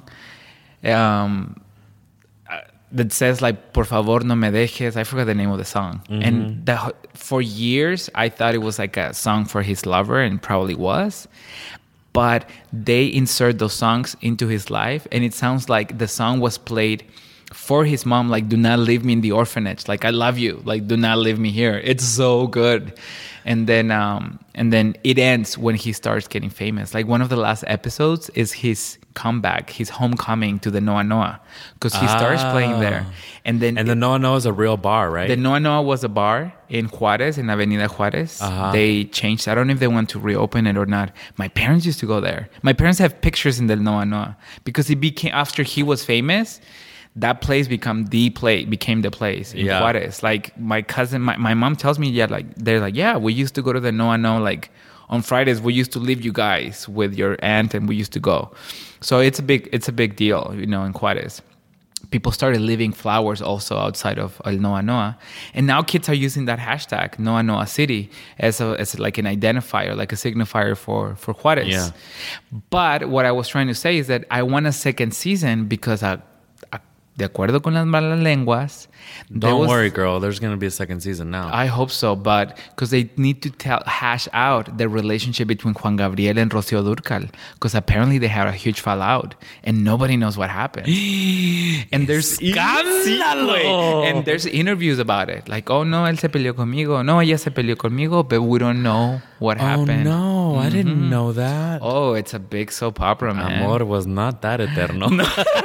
that says like "Por favor no me dejes." I forgot the name of the song. And for years, I thought it was like a song for his lover, and probably was. But they insert those songs into his life, and it sounds like the song was played for his mom, like, do not leave me in the orphanage. Like, I love you. Like, do not leave me here. It's so good. And then it ends when he starts getting famous. Like, one of the last episodes is his comeback, his homecoming to the Noa Noa, because he starts playing there. And then the Noa Noa is a real bar, right? the Noa Noa was a bar in Juarez, in Avenida Juarez. They changed. I don't know if they want to reopen it or not. My parents used to go there. My parents have pictures in the Noa Noa because it became, after he was famous, that place became the place in Juarez. Like my cousin, my mom tells me, they're like, yeah, we used to go to the Noa Noa, like on Fridays, we used to leave you guys with your aunt and we used to go. So it's a big deal, in Juarez. People started leaving flowers also outside of El Noa Noa. And now kids are using that hashtag, Noa Noa City, as like an identifier, like a signifier for Juarez. Yeah. But what I was trying to say is that I want a second season because de acuerdo con las malas lenguas. Don't worry, girl. There's going to be a second season now. I hope so, but because they need to hash out the relationship between Juan Gabriel and Rocío Dúrcal, because apparently they had a huge fallout and nobody knows what happened. And there's and there's interviews about it, like, oh no, él se peleó conmigo, no, ella se peleó conmigo, but we don't know what happened. Oh no, I didn't know that. Oh, it's a big soap opera, man. Amor was not that eterno.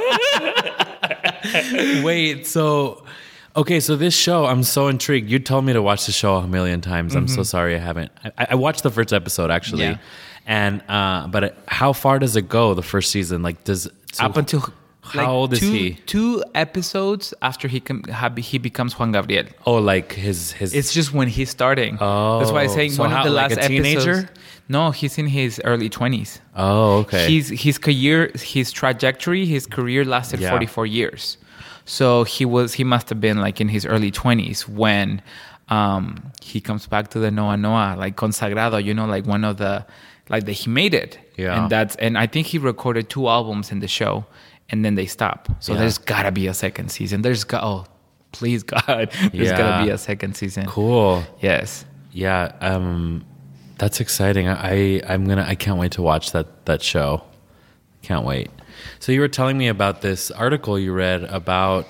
Wait, so this show, I'm so intrigued. You told me to watch the show a million times. I'm so sorry I haven't. I watched the first episode actually, Yeah. and but how far does it go? The first season, like, Up until how old is he? 2 episodes after he becomes Juan Gabriel. Oh, like his. It's just when he's starting. Oh, That's why I'm saying so one of the like last a teenager? episodes. No, he's in his early 20s. Oh, okay. His career lasted Yeah. 44 years. So he must have been like in his early 20s when he comes back to the Noa Noa, like consagrado, like one of the, like he made it. Yeah. And I think he recorded 2 albums in the show and then they stop. So Yeah. there's gotta be a second season. Please God, there's Yeah. gotta be a second season. Cool. Yes. Yeah. That's exciting. I can't wait to watch that show. Can't wait. So you were telling me about this article you read about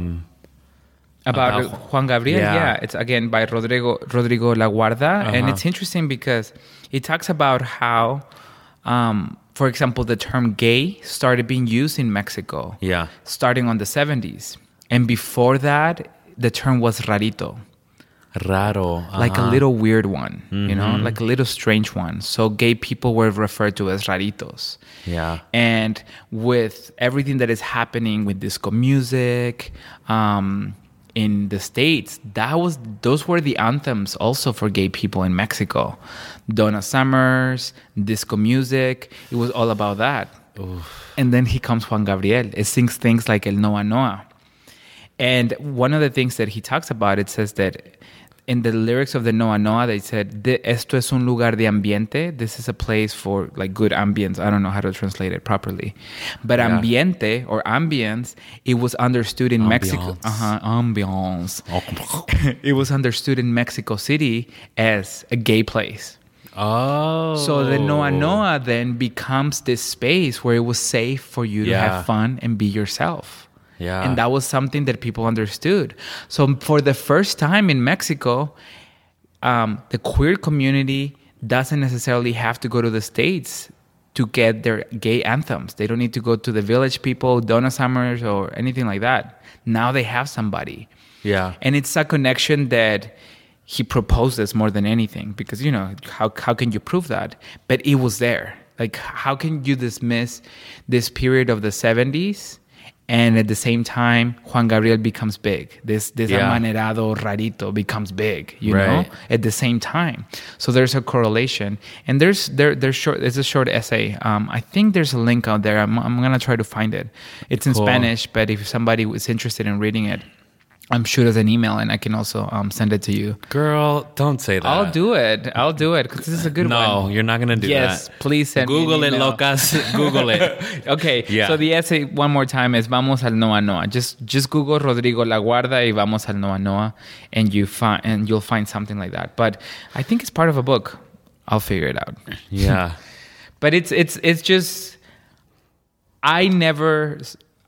About Juan Gabriel, Yeah. It's again by Rodrigo Laguarda, and it's interesting because it talks about how, for example, the term "gay" started being used in Mexico, starting on the 70s, and before that, the term was "rarito," raro, like a little weird one, like a little strange one. So gay people were referred to as raritos. Yeah. And with everything that is happening with disco music, in the States, those were the anthems also for gay people in Mexico. Donna Summers, disco music, it was all about that. Oof. And then he comes Juan Gabriel. It sings things like El Noa Noa. And one of the things that he talks about, it says that in the lyrics of the Noa Noa, they said, "Esto es un lugar de ambiente." This is a place for like good ambience. I don't know how to translate it properly, but ambiente or ambience, it was understood in Mexico. Ambiance. It was understood in Mexico City as a gay place. Oh. So the Noa Noa then becomes this space where it was safe for you to have fun and be yourself. Yeah. And that was something that people understood. So for the first time in Mexico, the queer community doesn't necessarily have to go to the States to get their gay anthems. They don't need to go to the Village People, Donna Summers, or anything like that. Now they have somebody. Yeah. And it's a connection that he proposes more than anything, because, you know, how can you prove that? But it was there. Like, how can you dismiss this period of the 70s and at the same time Juan Gabriel becomes big? This amanerado rarito becomes big, you know, at the same time. So there's a correlation. And there's short. It's a short essay. I think there's a link out there. I'm gonna try to find it. It's in Spanish, but if somebody was interested in reading it, shoot us an email and I can also send it to you. Girl, don't say that. I'll do it because this is a good one. No, you're not going to do that. Yes, please send Google me an email. Locas. Google it. Okay, so the essay one more time is Vamos al Noa Noa. Just Google Rodrigo La Guarda y Vamos al Noa Noa and you'll find something like that. But I think it's part of a book. I'll figure it out. Yeah. But it's just I've never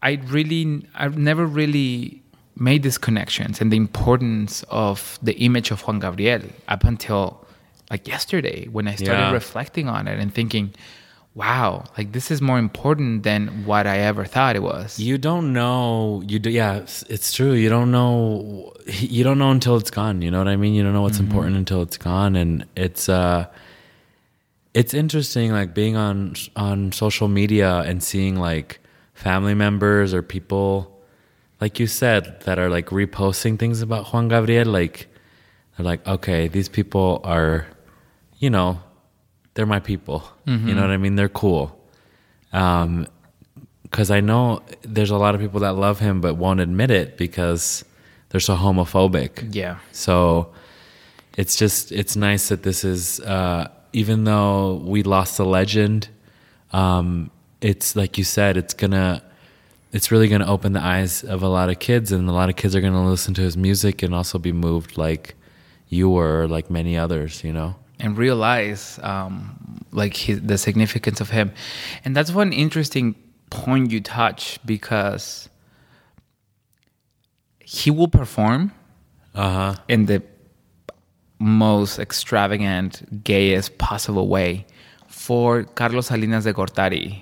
really made these connections and the importance of the image of Juan Gabriel up until like yesterday, when I started reflecting on it and thinking, wow, like this is more important than what I ever thought it was. You don't know. It's true. You don't know until it's gone. You know what I mean? You don't know what's important until it's gone. And it's interesting, like being on social media and seeing like family members or people, like you said, that are like reposting things about Juan Gabriel. Like, they're like, okay, these people are, you know, they're my people. You know what I mean? They're cool. Because I know there's a lot of people that love him but won't admit it because they're so homophobic. Yeah. So it's nice that this is, even though we lost a legend, it's like you said, it's really going to open the eyes of a lot of kids, and a lot of kids are going to listen to his music and also be moved like you were, like many others, you know? And realize the significance of him. And that's one interesting point you touch, because he will perform in the most extravagant, gayest possible way for Carlos Salinas de Gortari,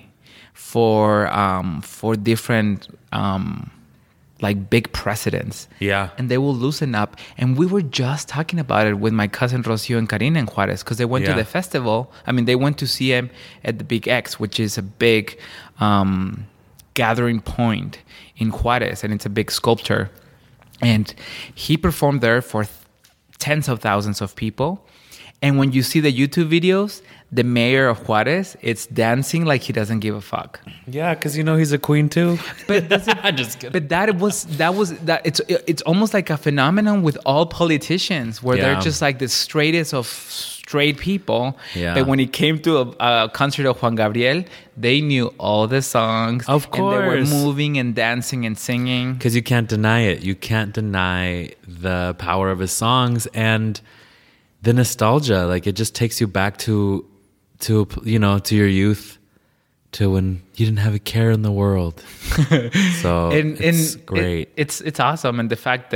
for different like big presidents. Yeah. And they will loosen up. And we were just talking about it with my cousin Rocio and Karina in Juarez, because they went to the festival. I mean, they went to see him at the Big X, which is a big gathering point in Juarez, and it's a big sculpture. And he performed there for tens of thousands of people. And when you see the YouTube videos, the mayor of Juarez, it's dancing like he doesn't give a fuck. Yeah, because you know he's a queen too. But I'm just kidding. But that was it's almost like a phenomenon with all politicians, where they're just like the straightest of straight people. Yeah. But when it came to a concert of Juan Gabriel, they knew all the songs. Of course. And they were moving and dancing and singing. Because you can't deny it. You can't deny the power of his songs and the nostalgia. Like, it just takes you back to your youth, to when you didn't have a care in the world. So it's great. It's awesome. And the fact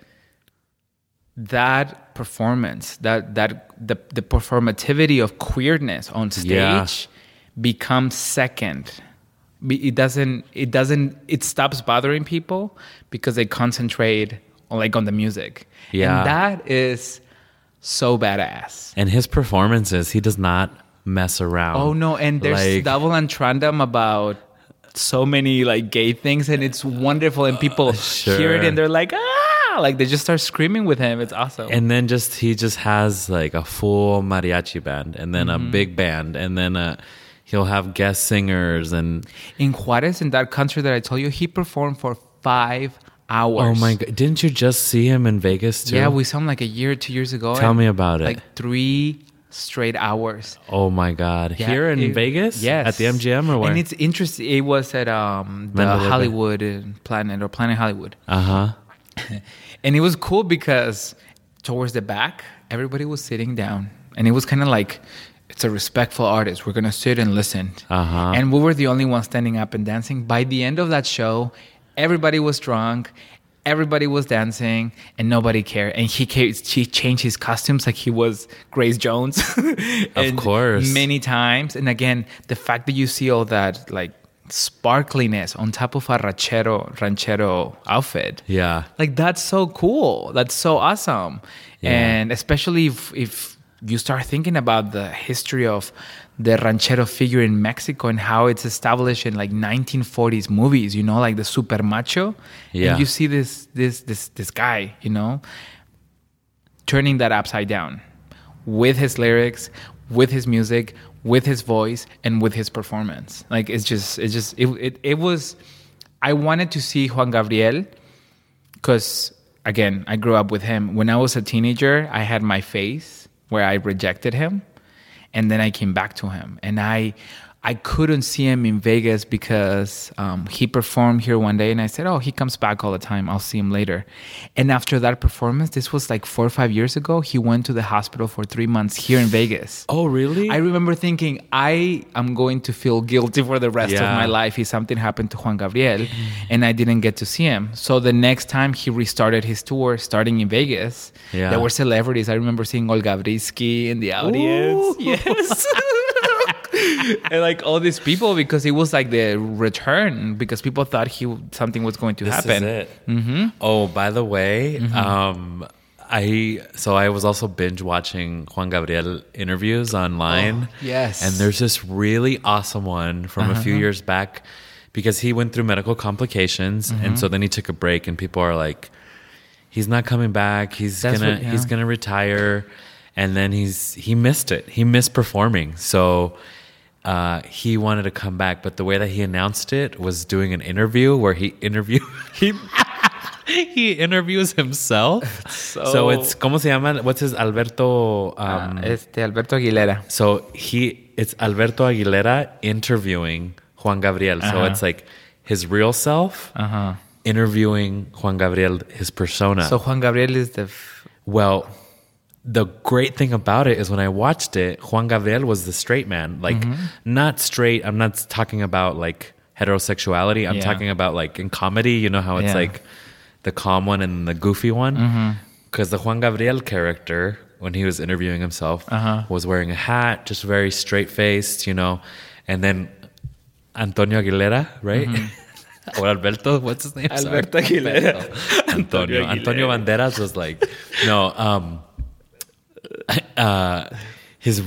that performance, that the performativity of queerness on stage becomes second. It stops bothering people because they concentrate on the music. Yeah. And that is so badass. And his performances, he does not mess around. Oh no, and there's double entrandum about so many like gay things, and it's wonderful, and people hear it and they're like, like they just start screaming with him. It's awesome. And then he just has like a full mariachi band, and then a big band, and then he'll have guest singers. And in Juarez, in that concert that I told you, he performed for 5 hours. Oh my God. Didn't you just see him in Vegas too? Yeah, we saw him like a year, 2 years ago. Tell me about it. Like 3 straight hours. Oh my God. Yeah, Here in Vegas? Yes. At the MGM or where? And it's interesting. It was at the Mandalay Bay. Hollywood Planet or Planet Hollywood. Uh-huh. And it was cool because towards the back, everybody was sitting down. And it was kind of like, it's a respectful artist. We're going to sit and listen. Uh-huh. And we were the only ones standing up and dancing. By the end of that show, everybody was drunk. Everybody was dancing and nobody cared. And he changed his costumes like he was Grace Jones. Of course. Many times. And again, the fact that you see all that like sparkliness on top of a ranchero outfit. Yeah. Like that's so cool. That's so awesome. Yeah. And especially if you start thinking about the history of the ranchero figure in Mexico and how it's established in like 1940s movies, you know, like the super macho. Yeah. And you see this guy, you know, turning that upside down with his lyrics, with his music, with his voice, and with his performance. Like it was. I wanted to see Juan Gabriel because again, I grew up with him. When I was a teenager, I had my phase where I rejected him. And then I came back to him. And I couldn't see him in Vegas because he performed here one day. And I said, oh, he comes back all the time. I'll see him later. And after that performance, this was like 4 or 5 years ago, he went to the hospital for 3 months here in Vegas. Oh, really? I remember thinking, I am going to feel guilty for the rest of Yeah. my life if something happened to Juan Gabriel and I didn't get to see him. So the next time he restarted his tour, starting in Vegas, Yeah. there were celebrities. I remember seeing Olga Brisky in the audience. Ooh. Yes. And like all these people, because it was like the return, because people thought something was going to This happen. is it. Mm-hmm. Oh, by the way, I was also binge watching Juan Gabriel interviews online. Oh, yes. And there's this really awesome one from a few years back because he went through medical complications and so then he took a break and people are like, he's not coming back. He's gonna retire. And then he missed it. He missed performing. So he wanted to come back, but the way that he announced it was doing an interview where he interviews himself. So it's ¿cómo se llama? What's his Alberto? Alberto Aguilera. So it's Alberto Aguilera interviewing Juan Gabriel. So it's like his real self interviewing Juan Gabriel, his persona. So Juan Gabriel is Well, the great thing about it is when I watched it, Juan Gabriel was the straight man. Like, not straight. I'm not talking about like heterosexuality. I'm talking about like in comedy, you know how it's like the calm one and the goofy one? Because the Juan Gabriel character, when he was interviewing himself, was wearing a hat, just very straight-faced, you know. And then Antonio Aguilera, right? Or Alberto, what's his name? Alberto Aguilera. Antonio Banderas was like, no, his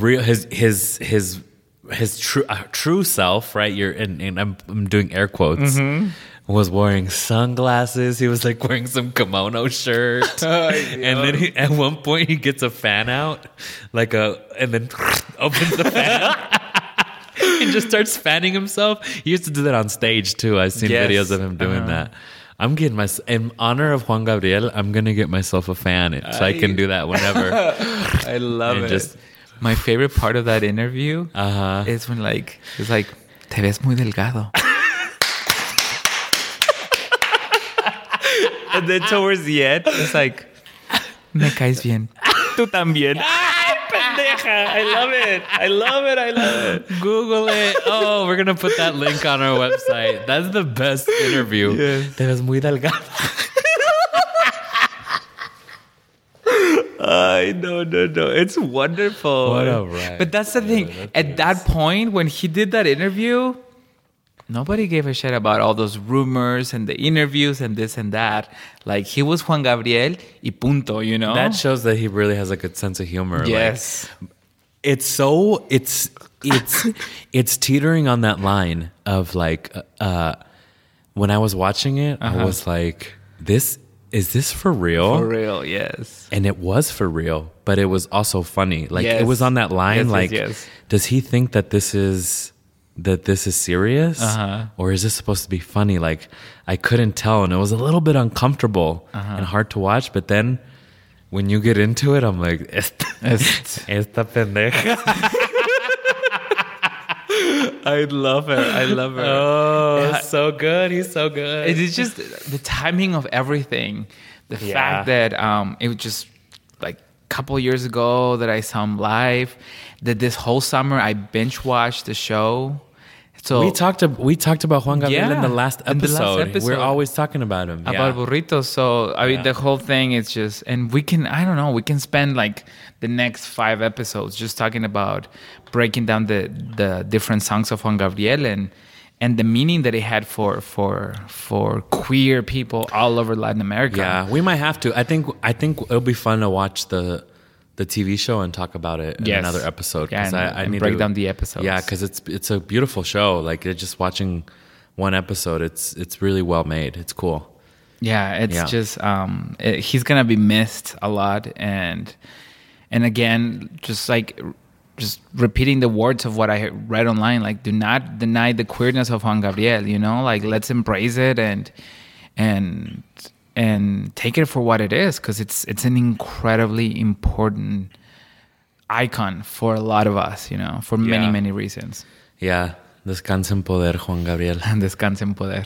true self, right? And I'm doing air quotes. Was wearing sunglasses. He was like wearing some kimono shirt, and then at one point he gets a fan out, and then opens the fan. And just starts fanning himself. He used to do that on stage too. I've seen videos of him doing that. I'm getting in honor of Juan Gabriel, I'm gonna get myself a fan so I can do that whenever. I love it. My favorite part of that interview is when it's like, te ves muy delgado. And then towards the end, it's like, me caes bien. Tú también. Pendeja. I love it. Google it. Oh, we're gonna put that link on our website. That's the best interview. Yes. Te ves muy delgado. No. It's wonderful. What a ride. But that's the thing. At that point, when he did that interview, nobody gave a shit about all those rumors and the interviews and this and that. Like, he was Juan Gabriel y punto, you know? That shows that he really has a good sense of humor. Yes. It's teetering on that line of like, when I was watching it, I was like, is this for real? For real, yes. And it was for real, but it was also funny. Like, it was on that line. Yes. Does he think that this is that this is serious or is this supposed to be funny? Like, I couldn't tell, and it was a little bit uncomfortable and hard to watch. But then when you get into it, I'm like, esta pendeja. I love her. Oh, so good. He's so good. It's just the timing of everything. The fact that it was just like a couple years ago that I saw him live, that this whole summer I binge watched the show. So we talked about Juan Gabriel in the last episode. We're always talking about him. About burritos. So I mean, the whole thing is just, and we can spend like the next 5 episodes just talking about breaking down the different songs of Juan Gabriel and the meaning that it had for queer people all over Latin America. Yeah, we might have to. I think it'll be fun to watch the TV show and talk about it in another episode. Yeah, I need to break down the episodes. Yeah, because it's a beautiful show. Like, just watching one episode, it's really well made. It's cool. Yeah, it's just he's gonna be missed a lot, and again, just repeating the words of what I read online. Like, do not deny the queerness of Juan Gabriel. You know, like, let's embrace it and take it for what it is, because it's an incredibly important icon for a lot of us, you know, for many reasons. Yeah, descansa en poder, Juan Gabriel. Descansa en poder.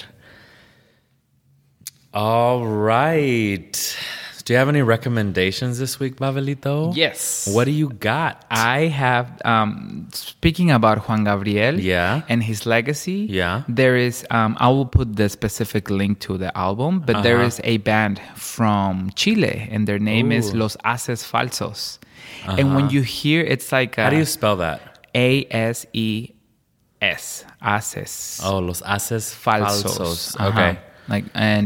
All right. Do you have any recommendations this week, Babelito? Yes. What do you got? I have, speaking about Juan Gabriel and his legacy, there is, I will put the specific link to the album, but there is a band from Chile, and their name is Los Haces Falsos. And when you hear, it's like... How do you spell that? ASES. Haces. Oh, Los Haces Falsos. Okay. Like,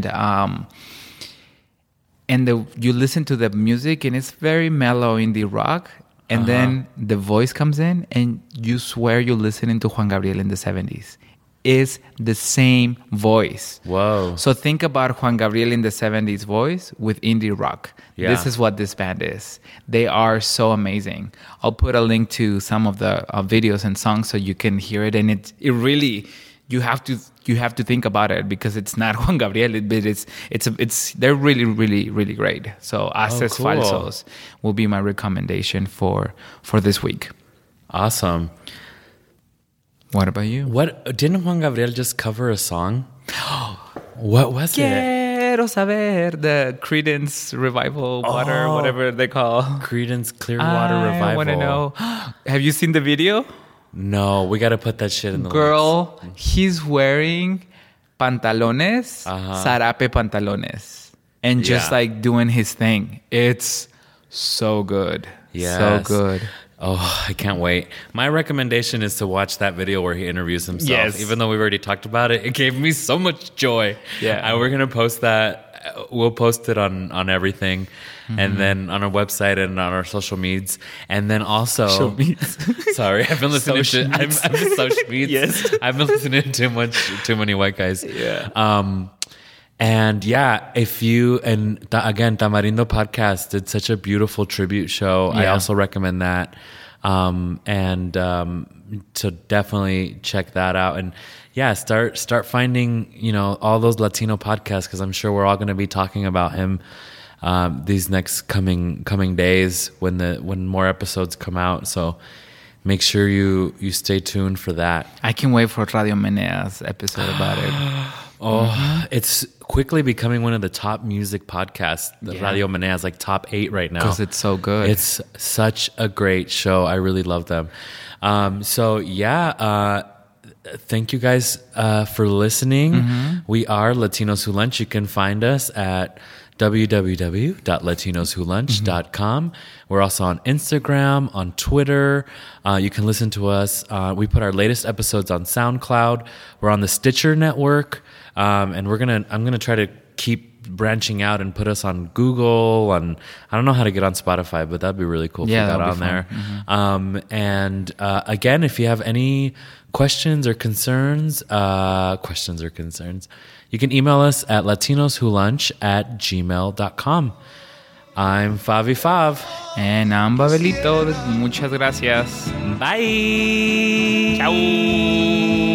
and you listen to the music, and it's very mellow indie rock. And then the voice comes in, and you swear you're listening to Juan Gabriel in the 70s. It's the same voice. Whoa. So think about Juan Gabriel in the 70s voice with indie rock. Yeah. This is what this band is. They are so amazing. I'll put a link to some of the videos and songs so you can hear it. And it really... You have to think about it, because it's not Juan Gabriel, but it's they're really, really, really great. So Haces Falsos will be my recommendation for this week. Awesome. What about you? What didn't Juan Gabriel just cover a song? What was it? Quiero saber, the Creedence Revival Water, whatever they call. Creedence Clearwater Revival. I want to know. Have you seen the video? No, we got to put that shit in the Girl, he's wearing pantalones, zarape pantalones, and just like doing his thing. It's so good. Yes. So good. Oh, I can't wait. My recommendation is to watch that video where he interviews himself. Yes. Even though we've already talked about it, it gave me so much joy. Yeah. We're going to post that. We'll post it on everything. And then on our website and on our social medias. And then also... Sorry, I've been listening to... I'm social medias. Yes. I've been listening to too many white guys. Yeah. And yeah, if you... And again, Tamarindo Podcast did such a beautiful tribute show. Yeah. I also recommend that. So definitely check that out. And yeah, start finding, all those Latino podcasts, because I'm sure we're all going to be talking about him these next coming days when more episodes come out. So make sure you stay tuned for that. I can't wait for Radio Menea's episode about it. It's quickly becoming one of the top music podcasts. Radio Menea is like top 8 right now. Because it's so good. It's such a great show. I really love them. Thank you guys for listening. We are Latinos Who Lunch. You can find us at www.latinoswholunch.com. We're also on Instagram, on Twitter. You can listen to us. We put our latest episodes on SoundCloud. We're on the Stitcher network. And I'm gonna try to keep branching out and put us on Google. And I don't know how to get on Spotify, but that'd be really cool if we got on there. Again, if you have any questions or concerns, you can email us at latinoswholunch@gmail.com. I'm Favi Fav. And I'm Babelito. Muchas gracias. Bye. Chao.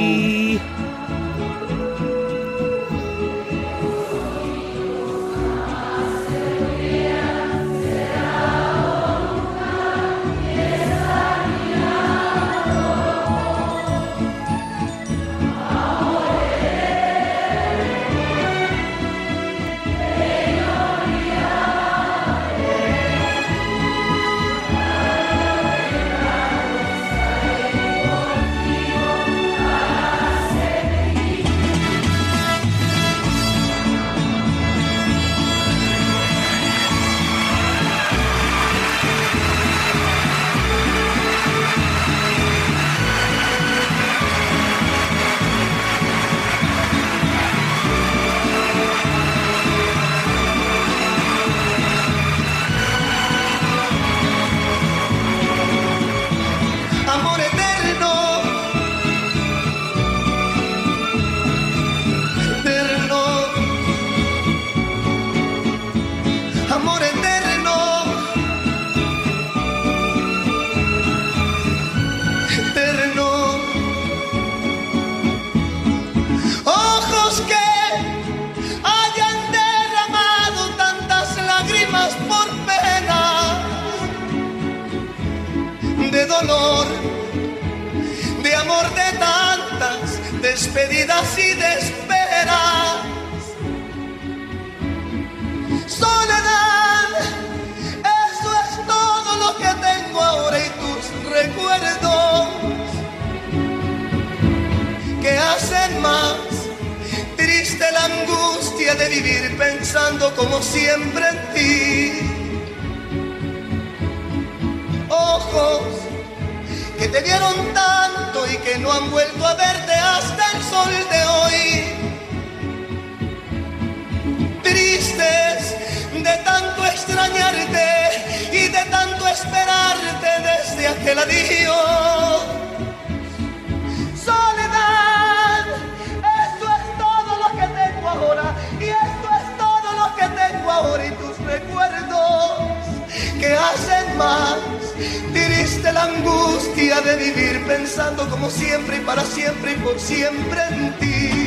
De amor de tantas despedidas y de esperas. Soledad, eso es todo lo que tengo ahora y tus recuerdos que hacen más triste la angustia de vivir pensando como siempre en ti. Ojos que te vieron tanto y que no han vuelto a verte hasta el sol de hoy. Tristes de tanto extrañarte y de tanto esperarte desde aquel adiós. Soledad, eso es todo lo que tengo ahora y esto es todo lo que tengo ahora y tus recuerdos que hacen más triste la angustia de vivir pensando como siempre y para siempre y por siempre en ti.